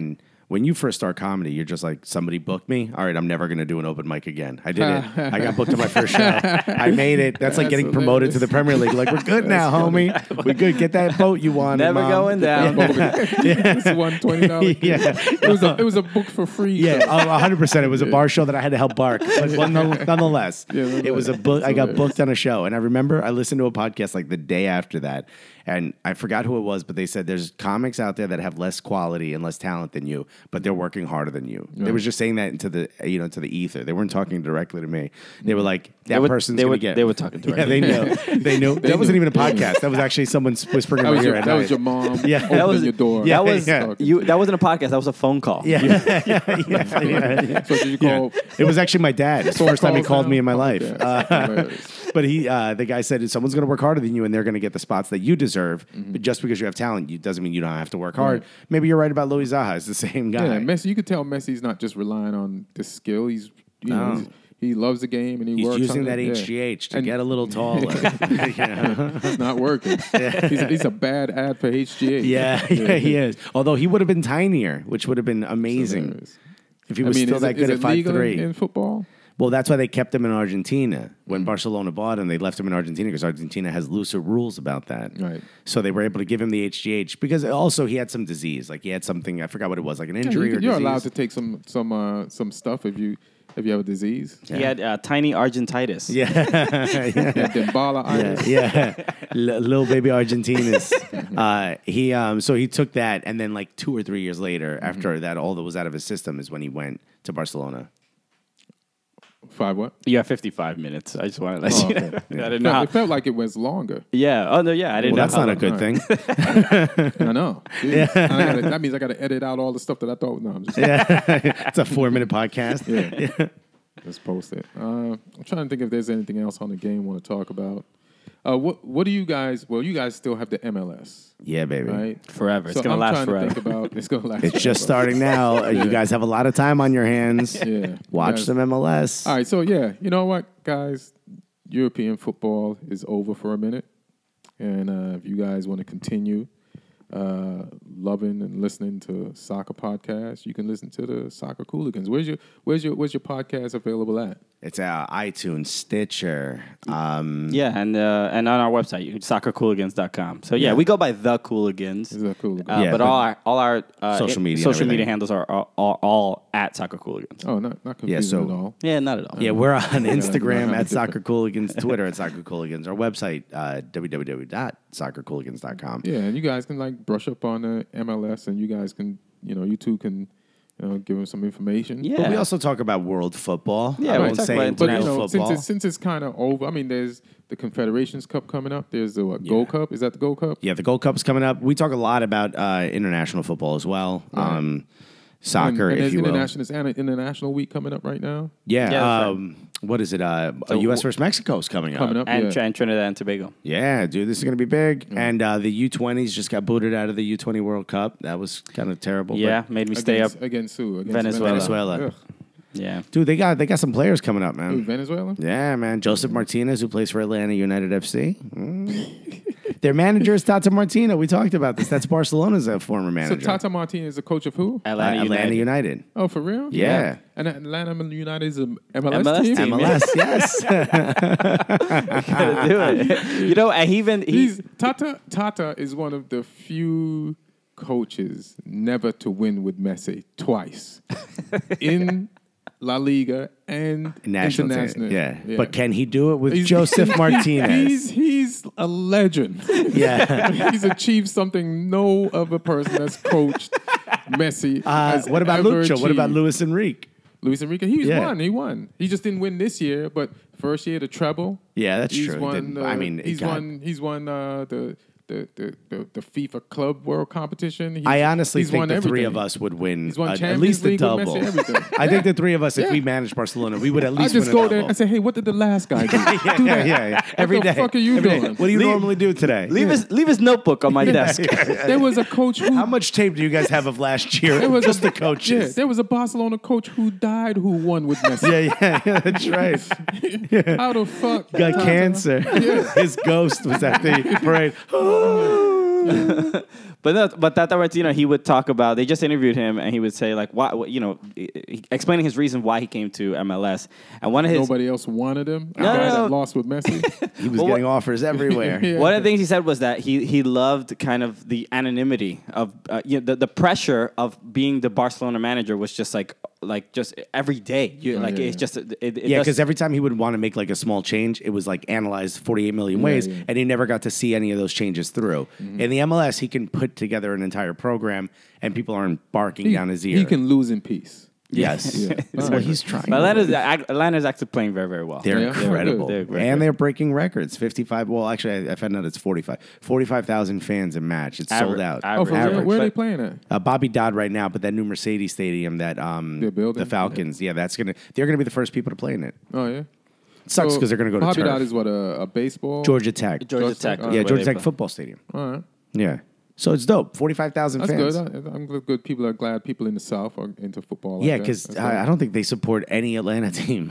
when you first start comedy, you're just like, somebody booked me. All right, I'm never going to do an open mic again. I did it. I got booked on my first show. I made it. That's like That's getting promoted to the Premier League. Like, we're good now, homie. We're good. Get that boat you wanted, Never Mom. going down. It's one twenty dollars. Yeah. It was a it was a book for free. Yeah, oh, one hundred percent. It was a bar show that I had to help bark. But none- nonetheless, Yeah, nonetheless. it was a book. I got Hilarious. booked on a show. And I remember I listened to a podcast like the day after that. And I forgot who it was, but they said there's comics out there that have less quality and less talent than you, but they're working harder than you. They was just saying that into the you know to the ether. They weren't talking directly to me. They were like, that would- person's they gonna would- get. they were talking Yeah, directly. they knew. They knew. that wasn't even a podcast. That was actually someone whispering in That my was ear your, at that night. was your mom. Yeah. opening That was- your door. yeah, That was yeah. you. That wasn't a podcast. That was a phone call. Yeah, yeah, yeah, yeah, yeah. So did you call? It was actually my dad. It's the first time he calls called now? me in my Oh, life. yeah, Uh, that's hilarious. but he, uh, the guy said, someone's going to work harder than you, and they're going to get the spots that you deserve. Mm-hmm. But just because you have talent, you doesn't mean you don't have to work hard. Maybe you're right about Louis Zaha. It's the same guy. Yeah, Messi. You could tell Messi's not just relying on the skill. He's you know No. he's, he loves the game and he He's works using on that it. H Yeah. G H to And- get a little taller. yeah, It's not working. he's, he's a bad ad for H G H. yeah, yeah, he is. Although he would have been tinier, which would have been amazing Hilarious. if he I was mean, still is that it, good is at it five legal three. in, in football? Well, that's why they kept him in Argentina. When Mm. Barcelona bought him, they left him in Argentina because Argentina has looser rules about that. Right. So they were able to give him the H G H because also he had some disease. Like he had something, I forgot what it was, like an Yeah, injury you, or you're disease. allowed to take some some uh, some stuff if you if you have a disease. He had uh, tiny Argentitis. Yeah. Yeah, Dembala yeah, yeah. L- little baby Argentinas. uh, he um, so he took that, and then like two or three years later, after that all that was out of his system, is when he went to Barcelona. Five what? You have fifty-five minutes. I just wanted to let Oh, you okay. know. I It didn't know. felt, How, it felt like it was longer. yeah. Oh no. Yeah. I didn't Well, know. that's how not a long- good thing. I know. Jeez. I gotta, that means I got to edit out all the stuff that I thought. No, I'm just It's a four minute podcast. yeah. Just post it. Uh, I'm trying to think if there's anything else on the game I want to talk about. Uh, what What do you guys? Well, you guys still have the M L S, Yeah, baby. right? Forever. It's So gonna I'm last trying forever. to think about. It's gonna last. It's just forever. starting now. Uh, You guys have a lot of time on your hands. Yeah. Watch Guys- some M L S. All right, so yeah, you know what, guys? European football is over for a minute, and uh, if you guys want to continue uh, loving and listening to soccer podcasts, you can listen to the Soccer Cooligans. Where's your Where's your Where's your podcast available at? It's uh, iTunes, Stitcher. Um, Yeah, and uh, and on our website, you soccer cooligans dot com. So yeah, Yeah. we go by the Cooligans. Is that cool? Uh, Yeah, but but- all our all our uh, Social i- media and social media everything. handles are all, all, all at Soccer Cooligans. oh, not not confusing Yeah, so- at all. Yeah, not at all. Yeah, we're on have Instagram a at different- Soccer Cooligans, Twitter at Soccer Cooligans, our website, uh, w w w dot soccer cooligans dot com. Yeah, and you guys can like brush up on the M L S, and you guys can, you know, you two can, you know, give them some information. Yeah. But we also talk about world football. Yeah, I we won't talk say about But you international know, football. since it's, since it's kind of over, I mean, there's the Confederations Cup coming up. There's the what, Gold Cup. Is that the Gold Cup? yeah, the Gold Cup's coming up. We talk a lot about uh, international football as well. Um, soccer, and, and if there's you will. international, there's an international week coming up right now. Yeah. Yeah, that's um, what is it? Uh, So U S wh- versus Mexico is coming up. Coming up, And, yeah. Tr- and Trinidad and Tobago. Yeah, dude, this is going to be big. And uh, the U twenties just got booted out of the U twenty World Cup. That was kind of terrible. Yeah, but- made me stay up. against, against who? Against Venezuela. Venezuela. Ugh. Yeah. Dude, they got they got some players coming up, Who, man. Venezuela? Yeah, man. Joseph Martinez, who plays for Atlanta United F C. Mm. Their manager is Tata Martino. We talked about this. That's Barcelona's uh, former So manager. Tata Martinez is the coach of who? Uh, Atlanta, Atlanta United. United. Oh, for real? Yeah. And Atlanta United is an M L S, M L S team? team. M L S, yes. Gotta do it. You know, and he even he, He's, Tata Tata is one of the few coaches never to win with Messi twice in La Liga and National team. international. Yeah. But can he do it with He's- Joseph Martinez? He's he's a legend. yeah. He's achieved something no other person that's coached Messi. Uh, has what about ever Lucho? What about achieved. Luis Enrique? Luis Enrique? He Yeah. won. He won. He just didn't win this year, but first year the treble. Yeah, that's He's true. He won. didn't- Uh, I mean, he's God. won. He's won uh, the, the the the the FIFA Club World Competition. He's, I honestly he's think won the three everything. of us would win He's won uh, at Champions least a League with double. Messi, everything. I think the three of us, if Yeah. we managed Barcelona, we would at I least just win a go there double. and say, "Hey, what did the last guy do? yeah, do yeah, that. yeah, yeah. Every What the day. fuck are you Every day. doing? What do you Leave- normally do today? leave his leave his notebook on my desk. There was a coach who. How much tape do you guys have of last year? There was Just a, the coaches. Yeah, there was a Barcelona coach who died who won with Messi. Yeah, yeah, yeah, that's right. How the fuck? Got Tata? cancer. His ghost was at the parade. but no, but Tata Martino, he would talk about. They just interviewed him, and he would say like, why, you know, he- explaining his reason why he came to M L S. And one of his Nobody else wanted him. A No, guy no, no. that lost with Messi. He was Well, getting offers everywhere. Yeah. One of the things he said was that he he loved kind of the anonymity of uh, you know, the the pressure of being the Barcelona manager was just like like just every day. You, Oh, like yeah, it's yeah. just it, it Yeah, does- because every time he would want to make like a small change, it was like analyzed forty-eight million ways, yeah. and he never got to see any of those changes through. In the M L S, he can put together an entire program, and people aren't barking he, down his ear. he can lose in peace. yes, Yeah. that's what he's trying. But to do. Atlanta's Atlanta's actually playing very very well. They're Yeah, incredible, they're great. and they're breaking records. Fifty-five. Well, actually, I, I found out it's forty-five. Forty-five thousand fans a match. It's sold Average- out. Oh, for Average. real? Where are they But- playing at? Uh, Bobby Dodd right now, but that new Mercedes Stadium that um, They're building? the Falcons. Yeah. that's gonna. They're gonna be the first people to play in it. Oh, yeah. Sucks So, because they're gonna go to Bobby turf. Dodd is what, a, a baseball? Georgia Tech. Georgia Georgia Tech. Tech. is yeah, where Georgia they Tech play. football stadium. All right. Yeah. So it's dope. Forty-five thousand That's fans. good. I, I'm good, good. People are glad people in the South are into football. Like Yeah, that. because That's I, dope. I don't think they support any Atlanta team.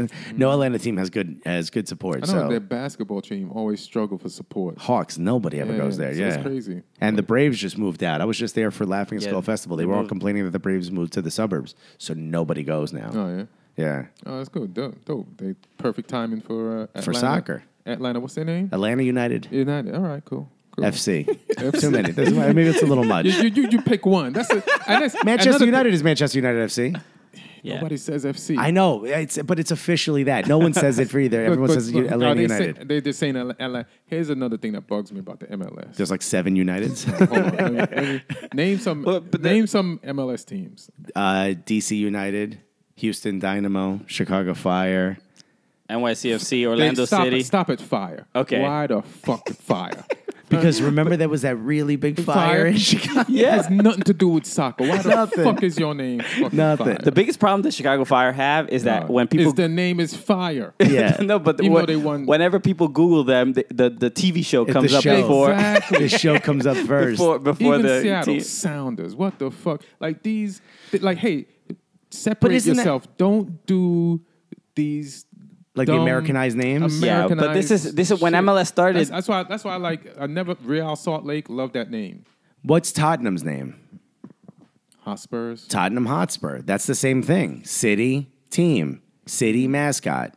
No Atlanta team has good has good support. I know So their basketball team always struggle for support. Hawks, nobody ever Yeah, goes there. so Yeah, it's crazy. And the Braves just moved out. I was just there for Laughing Yeah, Skull Festival. They they were all moved. complaining that the Braves moved to the suburbs, so nobody goes now. Oh yeah. Yeah, Oh, that's good. Dope. Dope. They perfect timing for uh, Atlanta. For soccer. Atlanta. What's their name? Atlanta United United. All right. Cool. cool. F C. Too many. That's why- Maybe it's a little much. You, you, you, you pick one. That's it. And that's Manchester another United is Manchester United F C. thing. Yeah. Nobody says F C. I know, it's, but it's officially that. No one says it for either. But- Everyone but- says but Atlanta are they United. Say, they, they're saying Atlanta. Here's another thing that bugs me about the M L S. There's like seven Uniteds. Hold on, let me- let me- name some. Well, but name some M L S teams. uh, D C United, Houston Dynamo, Chicago Fire. N Y C F C, They- Orlando stop, City. Stop at fire. Okay. Why the fuck fire? Because remember there was that really big fire in Chicago? It has nothing to do with soccer. Why the Nothing. fuck is your name fucking Nothing. Fire? The biggest problem that Chicago Fire have is that No, when people is their name is Fire. Yeah. no, but Even when- though they won- whenever people Google them, the the, the T V show It's comes the up show. before Exactly. The show comes up first. before before Even the Seattle team. Sounders. What the fuck? Like these. Like, hey, separate isn't that- yourself. Don't do these. Like the dumb Americanized names? Yeah, but this is- this is when M L S started- That's, that's why. That's why I like. I never Real Salt Lake. Love that name. What's Tottenham's name? Hotspurs. Tottenham Hotspur. That's the same thing. City, team, city mascot.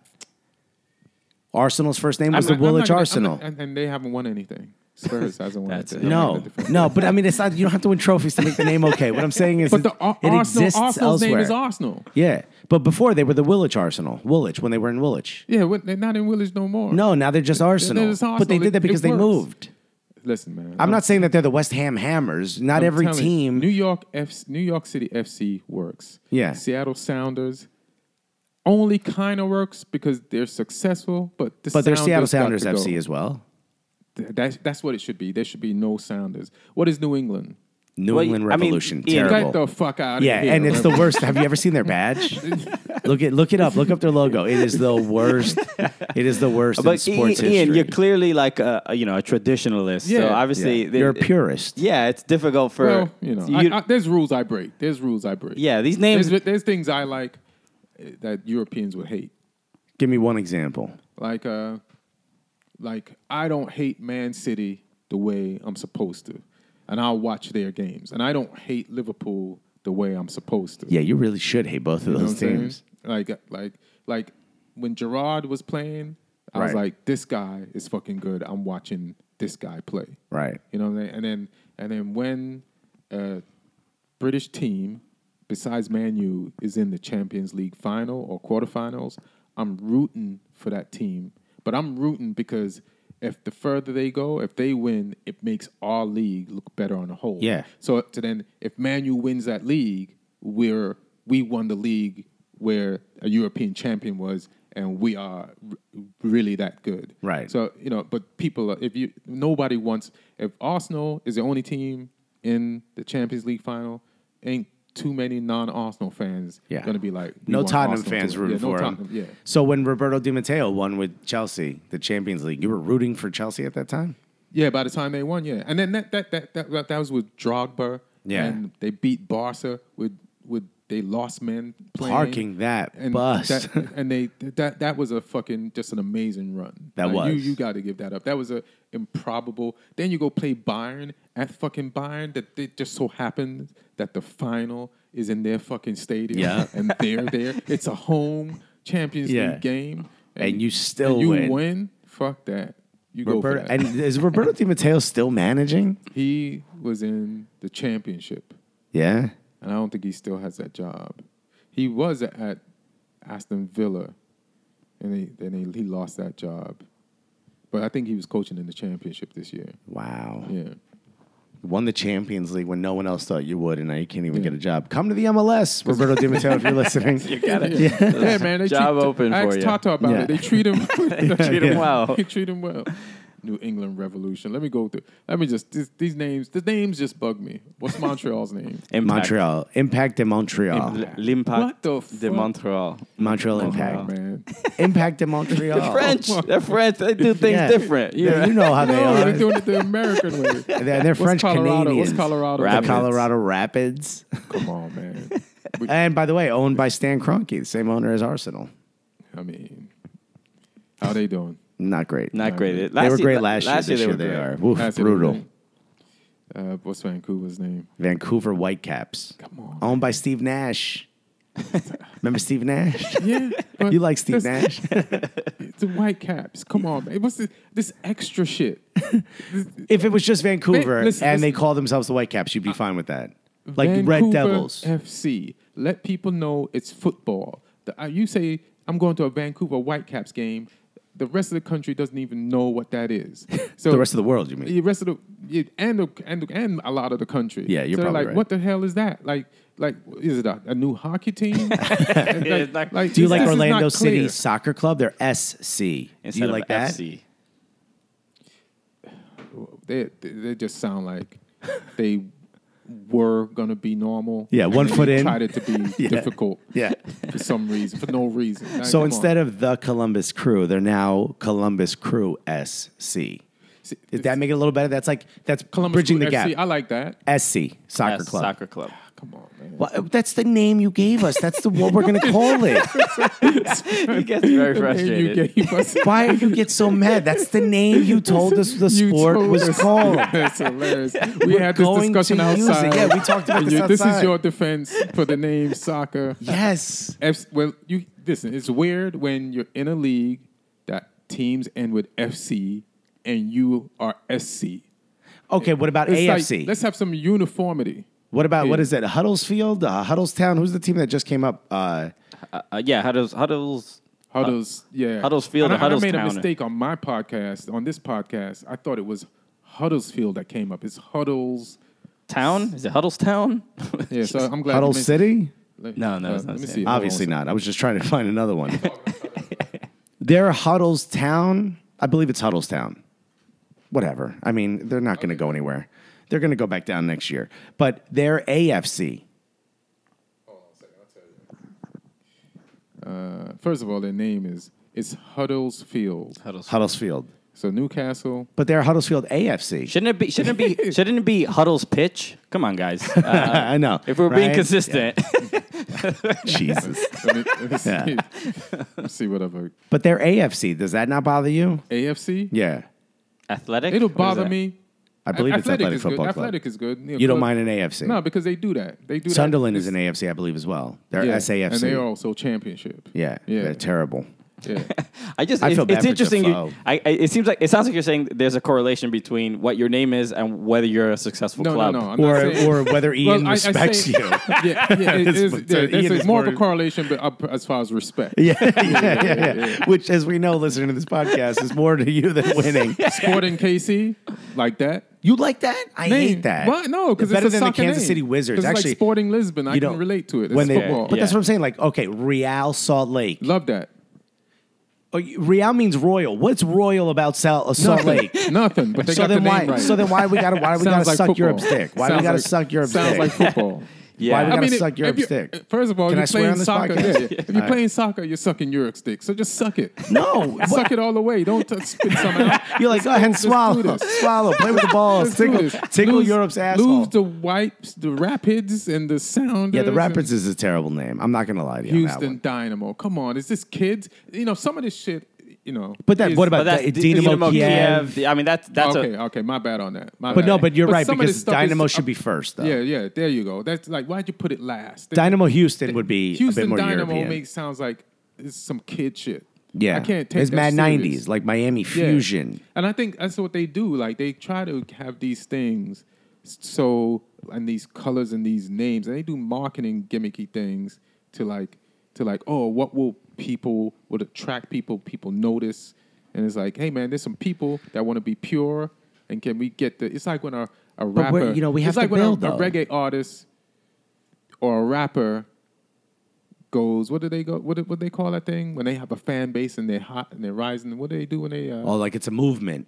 Arsenal's first name was I'm the not- I'm Woolwich not gonna- I'm Arsenal. not- and, and they haven't won anything. Spurs hasn't won That's anything. it. I'm No, making a difference. no, but I mean, it's not. You don't have to win trophies to make the name okay. What I'm saying is, But the it, Ar- it Arsenal, exists Arsenal's elsewhere. name is Arsenal. Yeah, but before they were the Woolwich Arsenal. Woolwich when they were in Woolwich. Yeah, what- they're not in Willage no more. No, now they're just Arsenal. just But they Arsenal. did that It- because it they works. moved. Listen, man. I'm not saying that they're the West Ham Hammers. Not I'm every telling you, team. New York F, New York City F C works. Yeah. Seattle Sounders only kind of works because they're successful, but the but they're Seattle Sounders got Sounders to F C go. as well. Th- That's that's what it should be. There should be no Sounders. What is New England? New Well, England I mean, Revolution. Ian, Terrible. Get the fuck out of Yeah, here. and it's the man. worst. Have you ever seen their badge? look it, look it up. Look up their logo. It is the worst. It is the worst in But sports Ian, history. you're clearly like a, a, you know a traditionalist. So Yeah. obviously Yeah. they- You're a purist. Yeah, it's difficult for Well, you know, I, I, there's rules I break. There's rules I break. yeah, these names. There's, there's things I like uh, that Europeans would hate. Give me one example. Like, uh, like I don't hate Man City the way I'm supposed to, and I'll watch their games. And I don't hate Liverpool the way I'm supposed to. Yeah, you really should hate both of You know those what I'm saying? teams. Like, like, like when Gerard was playing, I was Right. like, this guy is fucking good. I'm watching this guy play. Right. You know what I mean? And then, and then when a British team, besides Man U, is in the Champions League final or quarterfinals, I'm rooting for that team. But I'm rooting because if the further they go, if they win, it makes our league look better on the whole. Yeah. So to then, if Man U wins that league, we're we won the league where a European champion was, and we are r- really that good. Right. So you know, but people, are- if you nobody wants, if Arsenal is the only team in the Champions League final, ain't too many non-Arsenal fans Yeah. going to be like we No want Tottenham Arsenal to fans win. rooting yeah, no for him. Tottenham, Yeah. So when Roberto Di Matteo won with Chelsea, the Champions League, you were rooting for Chelsea at that time? Yeah, by the time they won, yeah, and then that that that that, that was with Drogba, Yeah. and they beat Barca with with they lost men playing. Parking that and bus. that, and they that that was a fucking just an amazing run. That Like, was. you you got to give that up. That was a improbable. Then you go play Bayern at fucking Bayern. That it just so happened that the final is in their fucking stadium. Yeah. and they're there. It's a home Champions Yeah. League game, And you still and you win. win. Fuck that. You go Roberto, for that. and is Roberto Di Matteo still managing? He was in the championship, Yeah. and I don't think he still has that job. He was at Aston Villa, and he, then he, he lost that job. But I think he was coaching in the championship this year. Wow. Yeah. Won the Champions League when no one else thought you would, and now you can't even Yeah. get a job. Come to the M L S, Roberto Di Matteo, if you're listening. You got it. Yeah, yeah man. They Job treat, open I for asked you. Tata about Yeah. it. They treat him. They treat him well. They treat him well. New England Revolution. Let me go through. Let me just this, these names. The names just bug me. What's Montreal's name? Impact. Montreal. Impact de Montreal. L- L'Impact What the de fuck? Montreal. Montreal Oh, Impact. man. Impact de Montreal. They're French. They're French. They do things Yeah. different. Yeah, Yeah. you know how they No, are. they're doing it the American way. They're, they're What's French Colorado? Canadians. What's Colorado? The Rapids. Colorado Rapids. Come on, man. We- And by the way, owned by Stan Kroenke, the same owner as Arsenal. I mean, how they doing? Not great. Not great. they were great year, last year. Last This year year they they were are. great. Oof, Last year they were brutal. great. Uh, what's Vancouver's name? Vancouver Whitecaps. Come on. Owned by Steve Nash. Remember Steve Nash? Yeah, but You like Steve this- Nash? The Whitecaps. Come on, man. What's this, this extra shit? If it was just Vancouver Wait, listen, and they listen. call themselves the Whitecaps, you'd be fine with that. Like Vancouver Red Devils. F C. Let people know it's football. The, uh, you say I'm going to a Vancouver Whitecaps game. The rest of the country doesn't even know what that is. So The rest of the world, you mean? the rest of the yeah, and the, and the, and a lot of the country. Yeah, you're so they're probably like, right. what the hell is that? Like, like is it a, a new hockey team? like, like- like, Do you this- like this is Orlando not City clear. Soccer Club? They're S C. Do Instead you of like that? F C. They, they they just sound like they were gonna be normal. Yeah, one and they foot in. Tried it to be Yeah. difficult. Yeah. For some reason, for no reason. Like, So come instead on. of the Columbus Crew, they're now Columbus Crew S C. See, Did that make it a little better? That's like that's Columbus bridging the Crew gap. F C, I like that. S C Soccer Yes, Club. Soccer club. Come on, man. Well, that's the name you gave us. That's the what we're going to call it. He gets very The name frustrated. You gave us. Why do you get so mad? That's the name you told us the You sport told was us. called. That's hilarious. We We're had this going discussion to use it. outside. Yeah, we talked about And this you- This outside. is your defense for the name soccer. Yes. F- well, you listen. It's weird when you're in a league that teams end with F C and you are S C. Okay, what about It's A F C? like, let's have some uniformity. what about, what Yeah. is it, Huddlesfield? Uh, Huddlestown? Who's the team that just came up? Uh, Uh, uh, yeah, Huddles, Huddles. Huddles, yeah. Huddersfield And or I, I made a Huddestown. mistake on my podcast, on this podcast. I thought it was Huddersfield that came up. It's Huddles. Town? Is it Huddlestown? Yeah, so I'm glad. Huddle you mentioned- City? Let- No, no, uh, it's not let me the see. same. Hold on Obviously one not. I was just trying to find another one. They're Huddlestown. I believe it's Huddlestown. Whatever. I mean, they're not going to go anywhere. They're going to go back down next year. But they're A F C. Uh, first of all, their name is it's Huddlesfield. Huddles. Huddlesfield. So Newcastle. But they're Huddlesfield A F C. Shouldn't it be? Shouldn't it be? Shouldn't it be Huddle's pitch? Come on, guys. Uh, I know. if we're being right? consistent, Jesus. Let me, let me see, Yeah. let me see whatever. But they're A F C. Does that not bother you? A F C? Yeah. athletic. It'll What is bother that? me. I believe it's Athletic is Football good. Club. Athletic is good. You don't mind an A F C? No, because they do that. They do Sunderland that. is an A F C, I believe, as well. They're Yeah, S A F C. and they're also championship. yeah, Yeah. they're terrible. Yeah. I just. I it- feel bad it's for interesting. Defoe. You, I, I, it seems like it sounds like you're saying there's a correlation between what your name is and whether you're a successful No, club. no, no. I'm not Or, saying- or whether Ian Well, I- I respects say- you. Yeah, yeah, it It's- is, it's- yeah, Ian there's is a, more of more- a correlation, but up as far as respect. yeah, yeah, yeah, yeah. Which, as we know, listening to this podcast, is more to you than winning. Sporting K C, like that. You like that? I Name. hate that. What? No, because it's better a than the soccer Kansas name. City Wizards. 'Cause it's Actually, like Sporting Lisbon. I you can know, relate to it. It's when they, football. but that's Yeah. what I'm saying. Like, okay, Real Salt Lake. Love that. Oh, Real means royal. What's royal about Salt, uh, Salt Nothing. Lake? Nothing. But they So got then the why? name right. So then why we gotta why we Sounds gotta like suck football. your up stick? Why Sounds we gotta like- suck your up Sounds stick? like football. Yeah. Why we I gotta mean, suck if Europe's you- dick? First of all, Can you're I swear playing on this soccer. podcast? Yeah, yeah. If you're playing soccer, you're sucking Europe's dick. So just suck it. No, Suck it all the way. Don't t- spit some out. you're like, go ahead and Let's do swallow, this. swallow, play with the balls, Let's do tickle, this. tickle Lose- Europe's asshole. Lose the wipes, the Rapids, and the Sounders. Yeah, the and Rapids is a terrible name. I'm not gonna lie to you. on that Houston one. Dynamo. Come on, is this kids? You know, some of this shit. You know, But that- is- what about But that's D- D- Dynamo Dynamo Kiev. Kiev. I mean, that's that's okay, a okay, my bad on that. My But bad. no, but you're right some of this because stuff Dynamo is- should be first. Though. Yeah, yeah, there you go. That's like, why'd you put it last? Dynamo Houston would be Houston a bit more Dynamo European. makes sounds like it's some kid shit. yeah, I can't take it's that mad serious. nineties, like Miami Yeah. Fusion. And I think that's what they do. Like they try to have these things so and these colors and these names, and they do marketing gimmicky things to like to like, oh, what will people would attract people, people notice. And it's like, hey man, there's some people that want to be pure, and can we get the? It's like when a, a But we're- rapper, you know, we have it's to like when build, a, a though. reggae artist or a rapper goes, what do they go? What do, what do they call that thing when they have a fan base and they're hot and they're rising? What do they do when they? Uh, Oh, like it's a movement.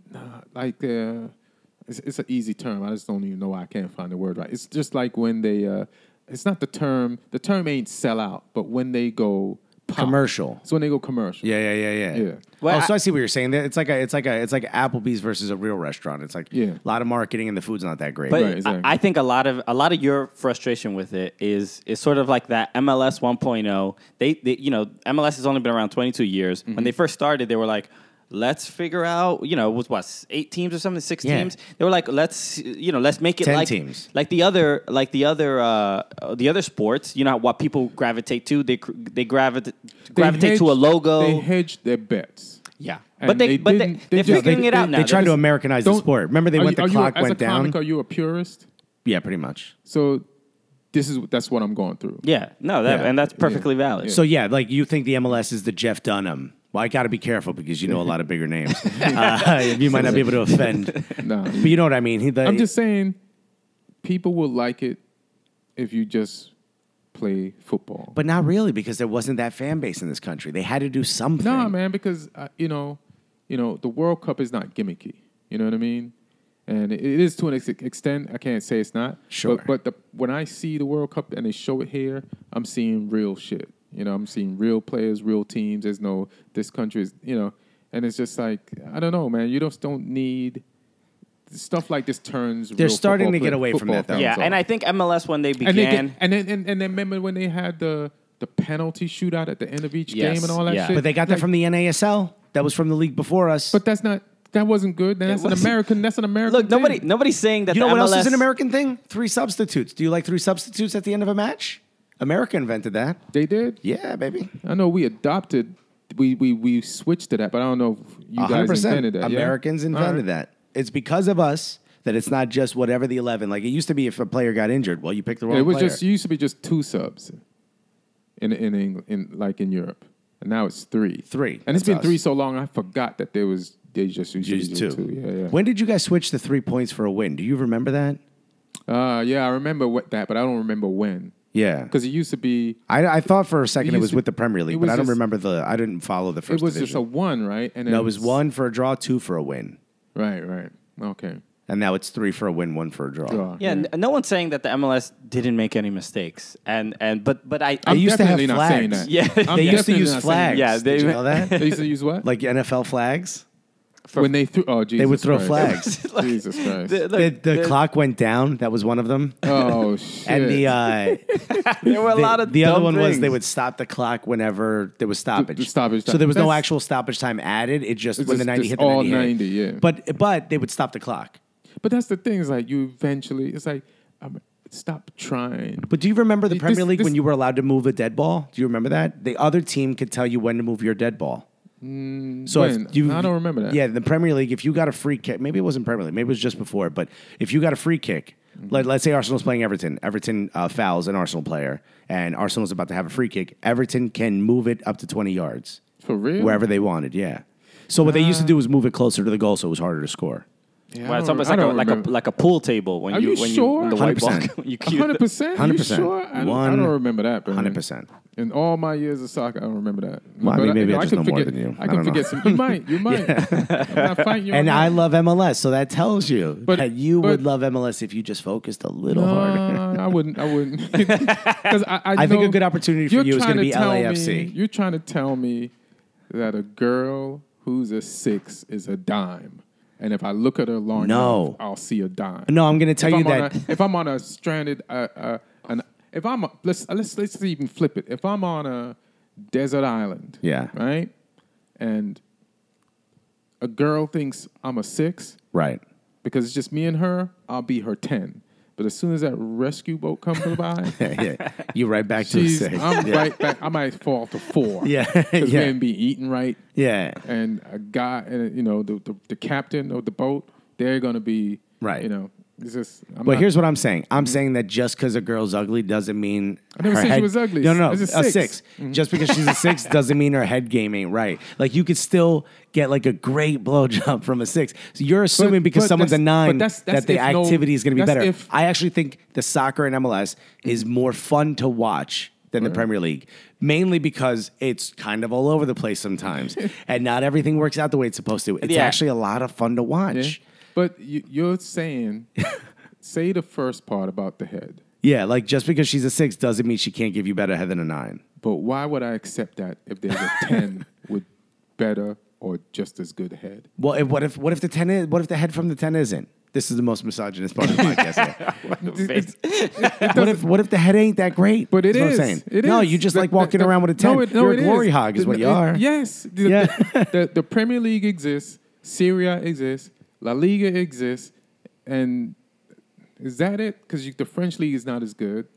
like uh, it's, it's an easy term. I just don't even know why I can't find the word right. It's just like when they. Uh, it's not the term. The term ain't sell out, but when they go pop. Commercial. It's when they go commercial. Yeah, yeah, yeah, yeah. Yeah. Well, oh, so I- I see what you're saying. It's like a, it's like a, it's like Applebee's versus a real restaurant. It's like Yeah. a lot of marketing and the food's not that great. But Right, exactly. I, I think a lot of a lot of your frustration with it is is sort of like that M L S 1.0. They, they you know M L S has only been around twenty-two years. Mm-hmm. When they first started, they were like, let's figure out, you know, it was what, eight teams or something, six Yeah. teams. They were like, let's, you know, let's make it Ten like teams. like the other like the other uh, the other sports. You know what people gravitate to? They cr- they gravitate They gravitate to a hedged- logo. They hedged their bets. yeah, And but they, they but they, didn't- they they're just- figuring they- it out they- now. they tried to They're- Americanize the Don't- sport. Remember, they Are went you- the are you- clock as went a comic, down. Are you a purist? Yeah, pretty much. So this is that's what I'm going through. Yeah, no, that, Yeah. and that's perfectly valid. So yeah, like you think the M L S is the Jeff Dunham. Well, I got to be careful because you know a lot of bigger names. uh, you might not be able to offend, Nah, but you know what I mean. He, the, I'm just saying, people will like it if you just play football. but not really because there wasn't that fan base in this country. They had to do something. Nah, man, because uh, you know, you know, the World Cup is not gimmicky. You know what I mean? And it, it is to an ex- extent. I can't say it's not. Sure. But, but the, when I see the World Cup and they show it here, I'm seeing real shit. You know, I'm seeing real players, real teams. There's no this country is, you know, and it's just like I don't know, man. You just don't need stuff like this. Turns. They're real starting football to get play- away from football that, though. fans yeah, off. and I think M L S when they and, they began. get, and then and, and then remember when they had the the penalty shootout at the end of each Yes, game and all that yeah. shit. But they got that Like, from the N A S L. That was from the league before us. But that's not. That wasn't good. That's an wasn't. American. That's an American. Look, nobody thing. nobody's saying that you know the what M L S else is an American thing? Three substitutes. Do you like three substitutes at the end of a match? America invented that. They did. Yeah, baby. I know we adopted. We we we switched to that, but I don't know if you one hundred guys percent. invented that. yeah? Americans All invented right. that. It's because of us that it's not just whatever the eleven. Like it used to be if a player got injured, well, you picked the wrong It was player. just it used to be just two subs in in England, in like in Europe, and now it's three. Three. and it's That's been us. three so long. I forgot that there was they just used to be Used just two. two. Yeah, yeah. When did you guys switch to three points for a win? Do you remember that? Uh, yeah, I remember what that, but I don't remember when Yeah. because it used to be. I, I thought for a second It it used was to- with the Premier League, it but was I don't just- remember the. I didn't follow the first It was division. just a one, right? And then no, it was it's- one for a draw, two for a win, Right, right. Okay. and now it's three for a win, one for a draw. Draw. Yeah, n- no one's saying that the M L S didn't make any mistakes, and and but but I, I'm They used to have definitely not saying flags. that. Yeah. I'm They used to definitely use not saying flags. Yeah, Did they- you know that. that? They used to use what? Like N F L flags. when they threw. Oh, Jesus! would throw Christ. flags. Jesus Christ! the, The, the the- clock went down. That was one of them. oh shit! And the uh, there were a the, lot of the other dumb one was things. they would stop the clock whenever there was stoppage. the stoppage So time. there was no That's- actual stoppage time added. It just It's when the just- ninety just hit the all ninety, hit. ninety, yeah. But but they would stop the clock. But that's the thing is like you eventually. It's like um, stop trying. But do you remember the This- Premier League this- when you were allowed to move a dead ball? Do you remember that? The other team could tell you when to move your dead ball. So when? if you, I don't remember that. Yeah, the Premier League. If you got a free kick, maybe it wasn't Premier League, maybe it was just before. But if you got a free kick, Mm-hmm. let, let's say Arsenal's playing Everton. Everton uh, fouls an Arsenal player, and Arsenal's about to have a free kick. Everton can move it up to twenty yards For real? wherever they wanted. Yeah. So what they used Uh. to do was move it closer to the goal, so it was harder to score. Yeah, Well, I it's don't- almost I like a don't like a remember. like a pool table when Are you you when sure? you when the white ball one hundred percent. you one cue. hundred percent. one hundred You percent. sure? I don't, I One- don't remember that. one hundred percent. In all my years of soccer, I don't remember that. Well, I mean, maybe you I just can know more forget, than you. I I can don't forget know. some. You might. You might. I'm not fighting you. And on I that. love M L S, so that tells you But- that you but- would love M L S if you just focused a little harder. No, I wouldn't. I wouldn't. Because I, I, I think know a good opportunity for you're you is trying going to be tell L A F C. Me, you're trying to tell me that a girl who's a six is a dime, and if I look at her long No. enough, I'll see a dime. No, I'm going to tell if you I'm that. on a, if I'm on a stranded, uh, uh, an, if I'm a, let's let's let's even flip it. If I'm on a desert island, Yeah. right, and a girl thinks I'm a six Right. because it's just me and her, I'll be her ten. But as soon as that rescue boat comes by, yeah. You right back to a she's, six. I'm yeah. right back. I might fall to four. Yeah. Because yeah. we ain't be eating right. Yeah. And a guy, and you know, the, the, the captain of the boat, they're going to be, Right. you know, it's just. I'm But not- here's what I'm saying. I'm saying that just because a girl's ugly doesn't mean I never her said she head, was ugly. No, no, no. It's a A six. six. Mm-hmm. Just because she's a six doesn't mean her head game ain't right. Like you could still get like a great blowjob from a six. So you're assuming But- because but someone's a that's- nine but that's- that's that the if no- activity is going to be that's better. if- I actually think the soccer in M L S is more fun to watch than the Premier League, mainly because it's kind of all over the place sometimes, and not everything works out the way it's supposed to. It's Yeah. actually a lot of fun to watch. Yeah. But you, you're saying, say the first part about the head. Yeah, like just because she's a six doesn't mean she can't give you better head than a nine. But why would I accept that if there's a ten with better or just as good head? Well, if, what if what if the ten is what if the head from the ten isn't? This is the most misogynist part of the podcast. Here. What if what if the head ain't that great? But it That's is. what I'm saying. It no, is. you just The- like the- walking the- around with a ten. No, it, no, You're it a glory is. hog, is The- what you it- are. Yes. The, Yeah. the, the, the Premier League exists. Serie A exists. La Liga exists. And is that it? Because the French league is not as good.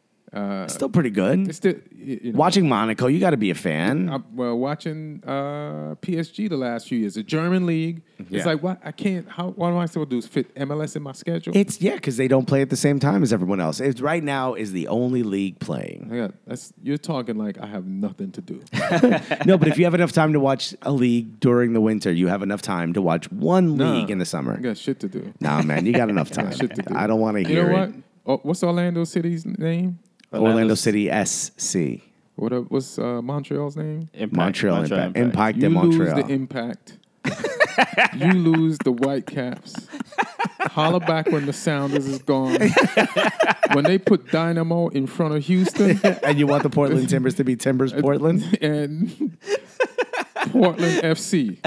Still pretty good. It's still, y- you know, Watching Monaco, you got to be a fan. I, well, watching uh, P S G the last few years, the German league. Yeah. It's like, what? I can't. How? What am I supposed to do? Fit M L S in my schedule? It's yeah, because they don't play at the same time as everyone else. It's right now is the only league playing. I got, that's, you're talking like I have nothing to do. No, but if you have enough time to watch a league during the winter, you have enough time to watch one Nah, league in the I summer. got shit to do. Nah, man, you got enough I time. got shit to do. I don't want to You hear know it. what? Oh, what's Orlando City's name? Orlando Orlando's- City S C. What? uh, What's uh, Montreal's name? Impact, Montreal Impact. Impact You de lose Montreal. the impact. You lose the Whitecaps. Holla back when the Sounders is gone. When they put Dynamo in front of Houston And you want the Portland Timbers to be Timbers Portland? and Portland F C.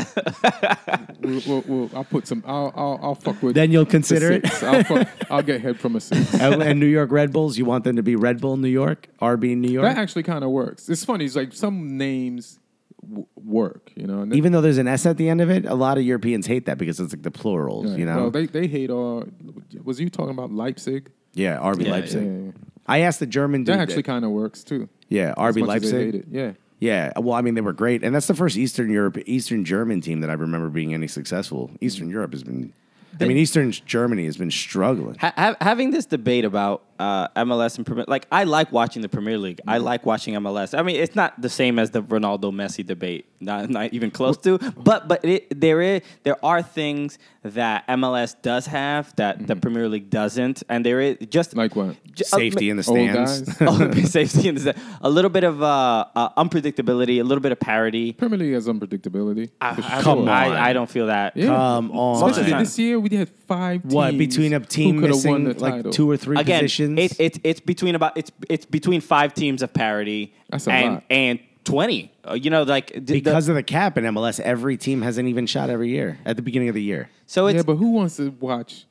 We'll, we'll, we'll, I'll put some. I'll, I'll, I'll fuck with. Then you'll the consider it. six. I'll, fuck, I'll get head from a six. and, and New York Red Bulls, you want them to be Red Bull New York? R B New York? That actually kind of works. It's funny. It's like some names w- work, you know. And then- Even though there's an S at the end of it, a lot of Europeans hate that because it's like the plurals, Right. you know? Well, they they hate all. Was you talking about Leipzig? yeah, R B Yeah, Leipzig. Yeah, yeah. I asked the German dude. That actually kind of works too. yeah, R As B much as they hate Leipzig. it. Yeah. Yeah, well, I mean, they were great, and that's the first Eastern Europe, Eastern German team that I remember being any successful. Eastern Europe has been, I mean, Eastern Germany has been struggling. Ha- ha- having this debate about uh, M L S and Premier, like I like watching the Premier League. I like watching M L S. I mean, it's not the same as the Ronaldo Messi debate, not not even close to. But but it, there is there are things that M L S does have that the Premier League doesn't, and there is just Like what? ju- uh, Safety in the Old stands. guys. oh, safety in the a little bit of uh, uh, unpredictability, a little bit of parity. Premier League has unpredictability. I, for I, sure. Come on. I, I don't feel that. Yeah. Come on. Especially on. this year, we had five teams. What, between a team who could've won missing the like title. two or three Again, positions? it, it, it's between about it's it's between five teams of parity That's a and lot. and twenty. Uh, you know, like the, because of the cap in M L S, every team has an even shot every year at the beginning of the year. so it's Yeah, but who wants to watch?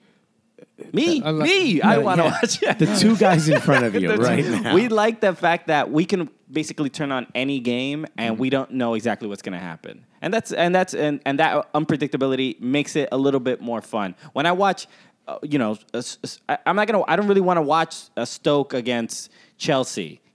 me, I like- me. I No, want to yeah. watch. Yeah. The two guys in front of you The two- right now. We like the fact that we can basically turn on any game and we don't know exactly what's going to happen. And that's and that's and, and that unpredictability makes it a little bit more fun. When I watch, uh, you know, a s- a s- I, am not gonna. I don't really want to watch a Stoke against Chelsea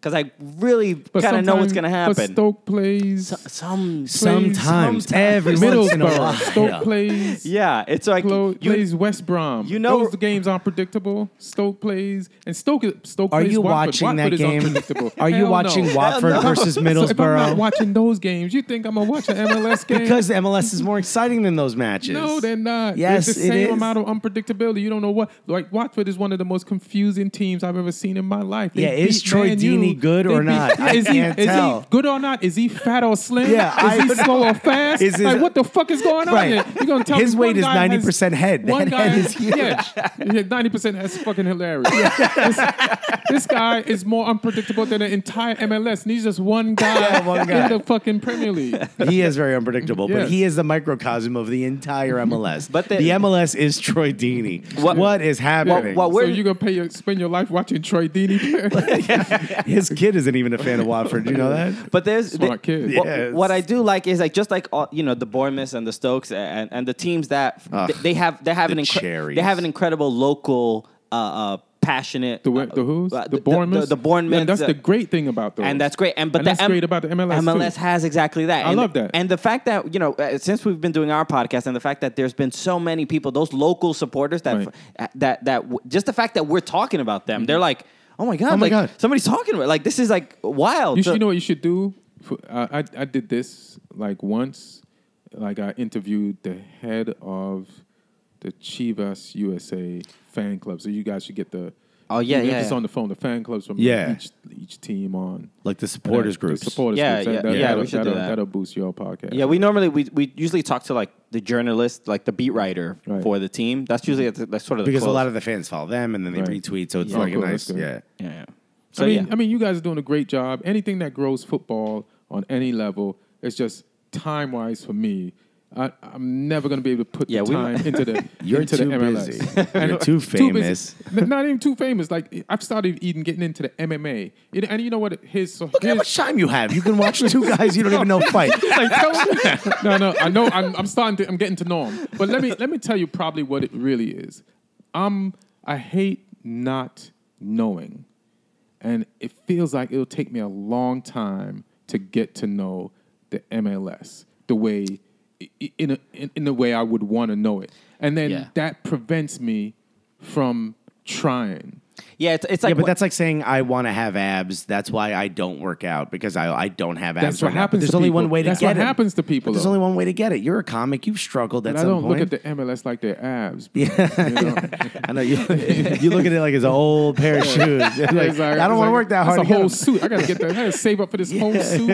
because I really But kind of know what's sometimes- going to happen. But Stoke plays. So- some Sometimes, sometimes. every once in a Middlesbrough. while. Stoke plays. Yeah, it's like Plo- you, plays West Brom. you know- those games aren't predictable. Stoke plays and Stoke. Stoke Are plays you Watford. watching Watford that is game? unpredictable. Are you Hell watching no. Watford Hell no. versus So if I'm not Middlesbrough? watching those games, you think I'm gonna watch an M L S game? Because the M L S is more exciting than those matches. No, they're not. Yes, There's the it same is. amount of unpredictability. You don't know what. Like Watford is one of the most confusing teams I've ever seen in my life. They Yeah, is beat Troy Man U. Deeney good They or beat- not? I is he, can't is tell. he good or not? Is he fat or slim? Yeah, is he I- slow or fast? Is his- like what the fuck is going on Right. there? You're gonna tell His me weight one is guy ninety has- percent head. One That guy head is huge. Yeah, ninety percent. That's fucking hilarious. this, this guy is more unpredictable than the entire M L S, and he's just one guy, Yeah, one guy. in the fucking Premier League. He is very unpredictable, but Yes. he is the microcosm of the entire M L S. But the- the, M L S is Troy Deeney. What- what is happening? what- So we're- you're gonna pay your spend your life watching Troy Deeney play? His kid isn't even a fan of Watford. Do you know that? But there's Smart kid. What, Yes. what I do like is like just like all, you know the Bournemouths and the Stokes and, and the teams that Ugh, they, they have they have the an incre- cherries. they have an incredible local uh, uh, passionate The, uh, the who's? uh, The Bournemouth? the, the Bournemouth Yeah, that's uh, the great thing about those. and that's great and but And the that's M- great about the M L S M L S too. has exactly that I and, love that. and the fact that you know uh, since we've been doing our podcast and the fact that there's been so many people those local supporters that Right. uh, that that w- just the fact that we're talking about them they're like oh my god Oh my like God. somebody's talking about like this is like wild You, So- should, you know what you should do? For, uh, I I did this like once. Like I interviewed the head of the Chivas U S A fan club. So you guys should get the. Oh, yeah, you get yeah, this yeah. on the phone. The fan clubs from Yeah. each each team on. Like the supporters The groups. supporters Yeah, groups. yeah, That, that, yeah, that'll, we should do that'll, that. that'll boost your podcast. Yeah, we normally we we usually talk to like the journalist, like the beat writer Right. for the team. That's usually at the, that's sort of the because a close. lot of the fans follow them and then they Right. retweet. So it's Yeah. like Oh, a cool, nice, that's good. yeah. yeah. yeah. So I mean, yeah, I mean, you guys are doing a great job. Anything that grows football on any level, it's just time wise for me. I, I'm never going to be able to put Yeah, the we- time into the You're into too the M L S. busy. And You're too busy. famous. N- Not even too famous. Like I've started even getting into the M M A. It- and you know what? His so Look at how his- much time you have. You can watch two guys you don't even know fight. like, tell me- no, no, I know. I'm, I'm starting to. I'm getting to know him. But let me let me tell you probably what it really is. Um, I hate not knowing, and it feels like it'll take me a long time to get to know the M L S the way i- i- in a, in, in the way I would want to know it, and then Yeah. that prevents me from trying. yeah, it's, it's like Yeah, but what- that's like saying I want to have abs. That's why I don't work out because I I don't have abs. That's what right now. But happens. There's to only people. one way to That's get what it. happens to people. But there's though. only one way to get it. You're a comic. You've struggled at And I some don't point. look at the M L S like their abs. Yeah. You know? I know you. You look at it like it's an old pair of shoes. Like, Yeah, it's like- I don't it's want to like, work that hard. That's to a get whole them. suit. I gotta get that. I gotta save up for this whole suit.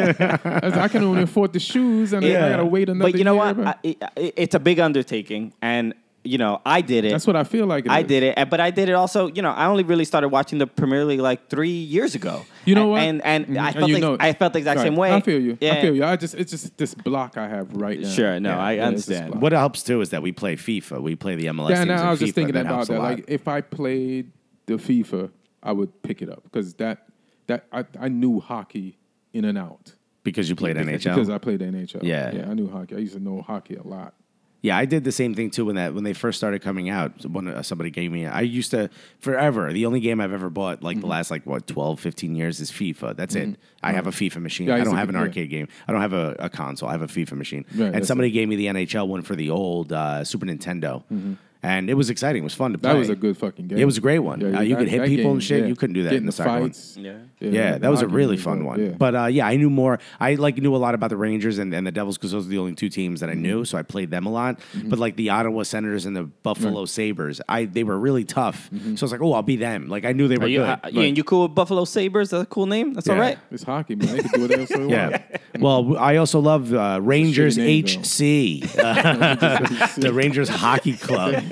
I can only afford the shoes, and Yeah. I gotta wait another. but you know year, what? but I, it, it's a big undertaking, and you know I did it. That's what I feel like. It I is. did it, and- but I did it also. You know, I only really started watching the Premier League like three years ago. You know And- what? And and, Mhm. I And felt you the, know- I felt the exact Right. same way. I feel you. Yeah. I feel you. I just it's just this block I have right now. Sure, no, I Yeah, it's this understand. block. What helps too is that we play FIFA. We play the M L S Yeah, teams now in I was just FIFA. thinking That about helps a that. lot. Like if I played the FIFA, I would pick it up because that that I, I knew hockey in and out. because you played N H L. Because I played N H L. Yeah. yeah, I knew hockey. I used to know hockey a lot. Yeah, I did the same thing too when that when they first started coming out. When uh, somebody gave me, I used to forever. The only game I've ever bought like Mm-hmm. the last like what twelve, fifteen years is FIFA. That's it. I have a FIFA machine. Yeah, I I used don't to have be- an yeah. arcade game. I don't have a, a console. I have a FIFA machine. Right, and that's somebody gave me the N H L one for the old uh, Super Nintendo, and it was exciting. It was fun to play. Mm-hmm. That was a good fucking game. It was a great one. Uh, you that- could hit that people game, and shit. yeah. You couldn't do that Get in the soccer one. fights. Yeah. Yeah, that was a hockey really was fun good, one. yeah. But uh, yeah, I knew more. I like knew a lot about the Rangers and, and the Devils because those are the only two teams that I knew. So I played them a lot. But like the Ottawa Senators and the Buffalo Sabres, I they were really tough. So I was like, oh, I'll be them. Like I knew they were Are you, good. uh, yeah, and you cool with Buffalo Sabres? That's a cool name. That's all Yeah. right. It's hockey, man. They can do whatever they yeah. want. Well, I also love uh, Rangers name, H C, uh, the Rangers Hockey Club.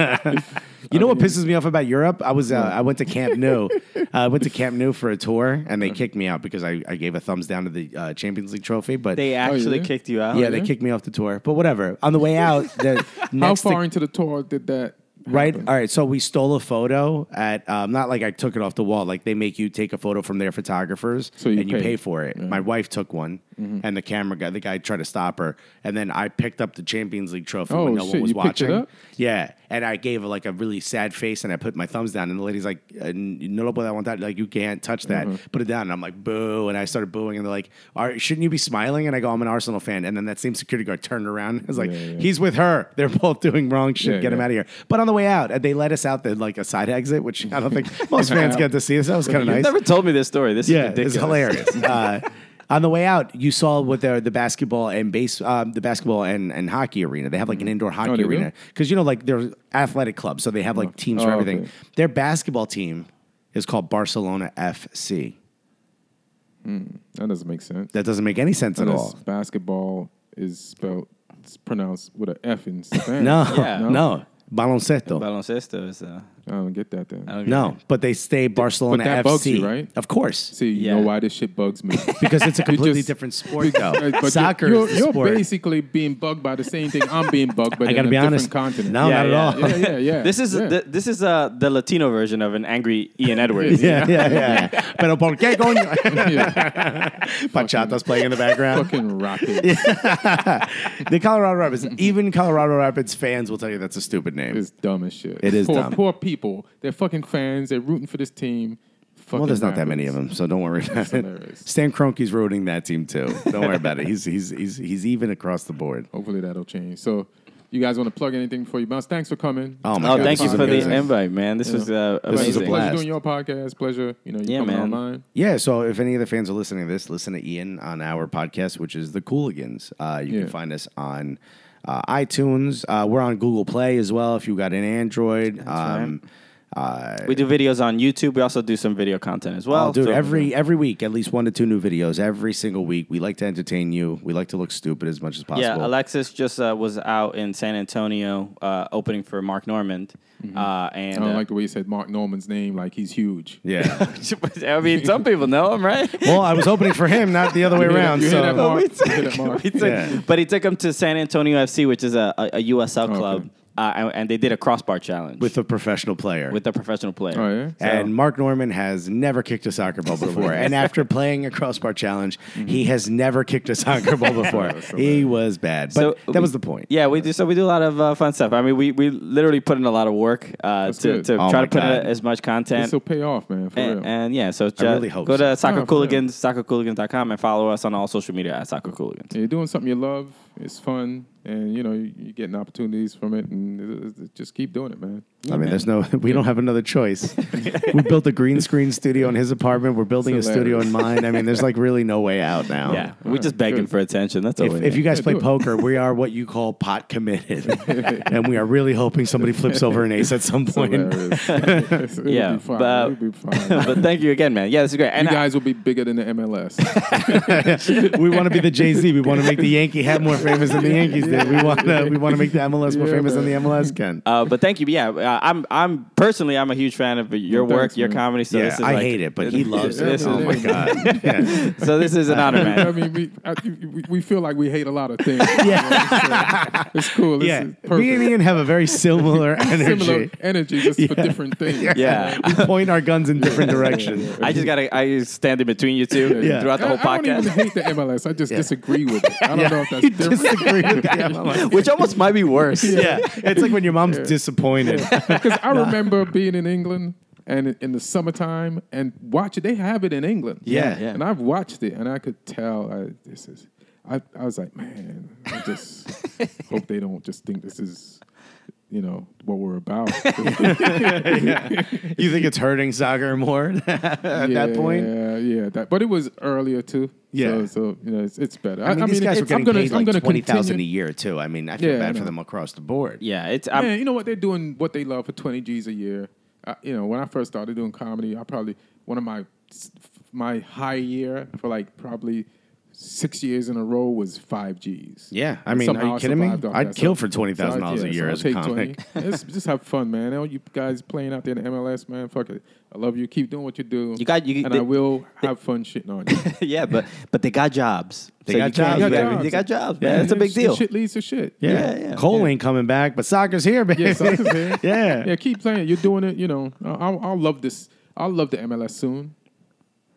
You know what pisses me off about Europe? I was uh, I went to Camp Nou. Uh, I went to Camp Nou for a tour, and they kicked me out because I, I gave a thumbs down to the uh, Champions League trophy. But They actually yeah? kicked you out. yeah, they kicked me off the tour. But whatever. On the way out, the How next far to, into the tour did that right? happen? All right. So we stole a photo at um, not like I took it off the wall. Like they make you take a photo from their photographers, So you and you pay. pay for it. My wife took one. Mm-hmm. And the camera guy, the guy tried to stop her. And then I picked up the Champions League trophy Oh, when no shit, one was you picked it watching. up? Yeah. And I gave her like a really sad face and I put my thumbs down. And the lady's like, uh, no lo puedo aguantar. Like, you can't touch that. Mm-hmm. Put it down. And I'm like, boo. And I started booing. And they're like, Are, shouldn't you be smiling? And I go, I'm an Arsenal fan. And then that same security guard turned around. I was like, Yeah, yeah. he's with her. They're both doing wrong shit. Yeah, Get him yeah. out of here. But on the way out, they let us out the like a side exit, which I don't think most fans get to see. So that was kind of You've nice. never told me this story. This Yeah, is ridiculous. it's hilarious. uh, on the way out, you saw what the the basketball and base, um, the basketball and, and hockey arena. They have like an indoor hockey Oh, they arena do? because you know, like they're athletic clubs, so they have like teams Oh, for everything. okay. Their basketball team is called Barcelona F C. That doesn't make sense. That doesn't make any sense at Unless all. basketball is spelled, it's pronounced with an F in Spanish. No, Yeah. no, baloncesto. Baloncesto is. Uh, I don't get that then. I don't get No, it. but they stay Barcelona that F C. bugs you, right? Of course, See, you Yeah. know why this shit bugs me. because it's a completely just- different sport, though. Uh, but Soccer you're, is the you're sport. basically being bugged by the same thing I'm being bugged by I in gotta a be different honest. continent. No, Yeah, not yeah. at all. Yeah, yeah, yeah. This is yeah. th- this is uh, the Latino version of an angry Ian Edwards. Yeah, yeah, yeah. Pero por qué coño? Yeah. Bachatas playing in the background. Fucking rocket. The Colorado Rapids, even Colorado Rapids fans will tell you that's a stupid name. It's dumb as shit. It is poor, dumb. Poor people. They're fucking fans. They're rooting for this team. Fucking Well, there's not that many Rapids. of them, so don't worry about it. hilarious. Stan Kroenke's ruining that team too. Don't worry about it. He's he's he's he's even across the board. Hopefully that'll change. So, you guys want to plug anything before you bounce? Thanks for coming. Oh my Oh, god! thank this you is for amazing. the invite, man. This was uh, This is a amazing. blast. Pleasure doing your podcast. Pleasure, you know, you Yeah, coming man. online. Yeah, so if any of the fans are listening to this, listen to Ian on our podcast, which is The Cooligans. Uh, you Yeah. can find us on uh, iTunes. Uh, we're on Google Play as well if you've got an Android. Um, uh, We do videos on YouTube. We also do some video content as well. oh, dude, So- every every week, at least one to two new videos every single week. We like to entertain you. We like to look stupid as much as possible. Yeah, Alexis just uh, was out in San Antonio uh, opening for Mark Normand. Uh, I and don't uh, like the way you said Mark Norman's name, like he's huge. Yeah. I mean, some people know him, right? Well, I was opening for him, not the other way You hear that- around. you hear that, So Mark? we You hear that, Mark? He took- Yeah. But he took him to San Antonio F C, which is a, a, a U S L Okay. club, uh, and, and they did a crossbar challenge with a professional player. with a professional player. Oh, yeah? So- And Mark Norman has never kicked a soccer ball before. And after playing a crossbar challenge, he has never kicked a soccer ball before. so He was bad. But So that we- was the point. Yeah, we do. So we do a lot of uh, fun stuff. I mean, we, we literally put in a lot of work uh, That's to, good. to Oh try my to put God. in as much content. This will pay off, man, for And, real. and yeah, so ju- really hope go so. to Soccer Oh, for real. Cooligans, soccer cooligans dot com, and follow us on all social media at Soccer Cooligans. Yeah, you're doing something you love. It's fun, and you know you- you're getting opportunities from it, and it- it- just keep doing it, man. I mean, there's no, we don't have another choice. We built a green screen studio in his apartment. We're building a It's studio in hilarious. mine. I mean, there's like really no way out now. Yeah, we're just Alright, begging good. for attention. That's all. If, we if you need. guys Yeah, play do it. poker, we are what you call pot committed. And we are really hoping somebody flips over an ace at some It's point. hilarious. It'll Yeah, be fine. but- It'll be fine. but thank you again, man. Yeah, this is great. And you I- guys will be bigger than the M L S. We want to be the Jay-Z. We want to make the Yankee hat more famous than the Yankees did. We want to, we want to make the M L S more Yeah, famous than man. the M L S can. Uh, but thank you. Yeah, uh, I'm. I'm personally, I'm a huge fan of your Well, work, thanks, your man. comedy. So yeah, this is I like- hate it, but he loves it. This Oh is- my god! Yeah. So this is an honor, I man. mean, we, I, we we feel like we hate a lot of things. Yeah, it's cool. This Yeah, is me and perfect. Ian have a very similar energy. Similar energy, just for Yeah. different things. Yeah. We point our guns in different directions. I just gotta. I stand in between you two Yeah. throughout the whole I, I don't even podcast, hate the M L S. I just Yeah. disagree with it. I don't Yeah. know if that's You different. disagree with the M L S. which almost might be worse. Yeah, it's like when your mom's disappointed. Because I remember being in England and in- in the summertime and watch it. They have it in England. Yeah. Yeah. And I've watched it and I could tell I, this is. I, I was like, man, I just hope they don't just think this is, you know, what we're about. You think it's hurting soccer more at that point? Yeah, yeah. That, but it was earlier too. Yeah. So, so you know, it's, it's better. I mean, these guys it's- were getting I'm gonna, paid I'm like gonna twenty thousand a continue- year too. I mean, I feel Yeah, I bad for know. them across the board. Yeah, it's. I'm, Man, you know what? They're doing what they love for twenty G's a year. I, you know, when I first started doing comedy, I probably one of my my high year for like probably six years in a row was five G's. Yeah, I And mean, are somehow you I kidding me? survived off I'd that. kill So- for twenty thousand dollars so I- a yeah, year so I'll as a take comic. twenty. It's just have fun, man. All you guys playing out there in the M L S, man. Fuck it. I love you. Keep doing what you do. You got- you- and they- I will have fun shitting on you. yeah, but but they got jobs. They So got you can't- jobs, you baby. got- They got jobs, Yeah, man. It's a big It's- deal. Shit leads to shit. Yeah, Yeah, yeah, Cole yeah. ain't coming back, but soccer's here, baby. Yeah, soccer's here. Yeah. Yeah, keep playing. You're doing it. You know, I'll, I'll love this. I'll love the M L S soon.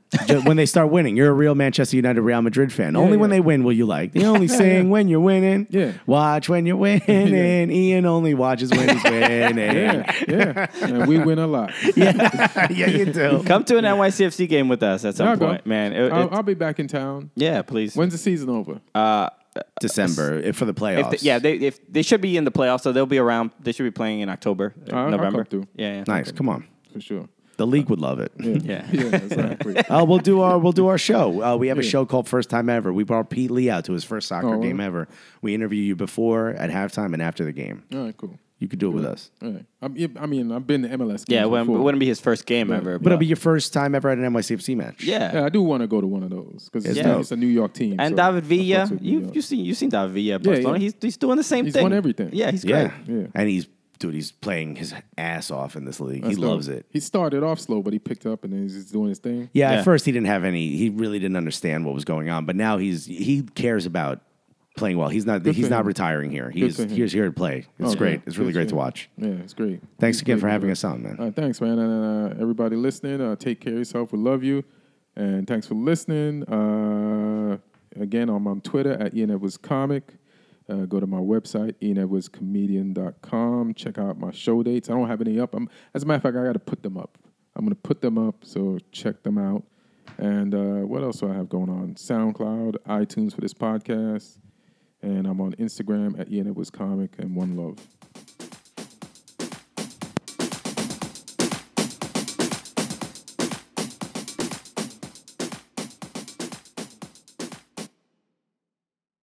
Just when they start winning. You're a real Manchester United Real Madrid fan. Only when yeah. they win will you like. You only sing when you're winning. Yeah. Watch when you're winning. Yeah. Ian only watches when he's winning. Yeah, yeah. And we win a lot. yeah. yeah, you do. Come to an N Y C F C game with us at some I'll go. point, man. It- I'll, it- I'll be back in town. yeah, please. When's the season over? Uh, December if for the if playoffs. they, yeah, they if they should be in the playoffs, so they'll be around. They should be playing in October, uh, I'll- I'll November. come through. Yeah, yeah. Nice. Come on. For sure. The league would love it. Yeah, Yeah. yeah, exactly. Uh, we'll do our we'll do our show. Uh, we have a Yeah. show called First Time Ever. We brought Pete Lee out to his first soccer Oh, game wow. ever. We interview you before, at halftime, and after the game. All right, cool. You could do it with us. All right. I'm, I mean, I've been to M L S games Yeah, it wouldn't, before. it wouldn't be his first game ever. But it'll be your first time ever at an N Y C F C match. yeah. Yeah, I do want to go to one of those because it's, It's dope. it's a New York team. And so David I Villa, fucks with New you York. you seen you seen David Villa at Yeah, Barcelona? yeah. He's he's doing the same He's thing. won everything. Yeah, he's Yeah. great. Yeah. And he's dude, he's playing his ass off in this league. That's he dope. loves it. He started off slow, but he picked up and then he's just doing his thing. Yeah, Yeah. at first he didn't have any. He really didn't understand what was going on, but now he's he cares about playing well. He's not Good he's for not him. retiring here. He's for him. he's here to play. It's Oh, great. yeah. It's really Good great for to him. watch. Yeah, it's great. Thanks He's again great for to having do. us on, man. All right, thanks, man. And uh, everybody listening, uh, take care of yourself. We love you. And thanks for listening. Uh, again, I'm on Twitter at Ian Edwards Comic. Uh, go to my website, ian edwards comedian dot com. Check out my show dates. I don't have any up. I'm, as a matter of fact, I got to put them up. I'm going to put them up, so check them out. And uh, what else do I have going on? SoundCloud, iTunes for this podcast. And I'm on Instagram at Ian Edwards Comic, and one love.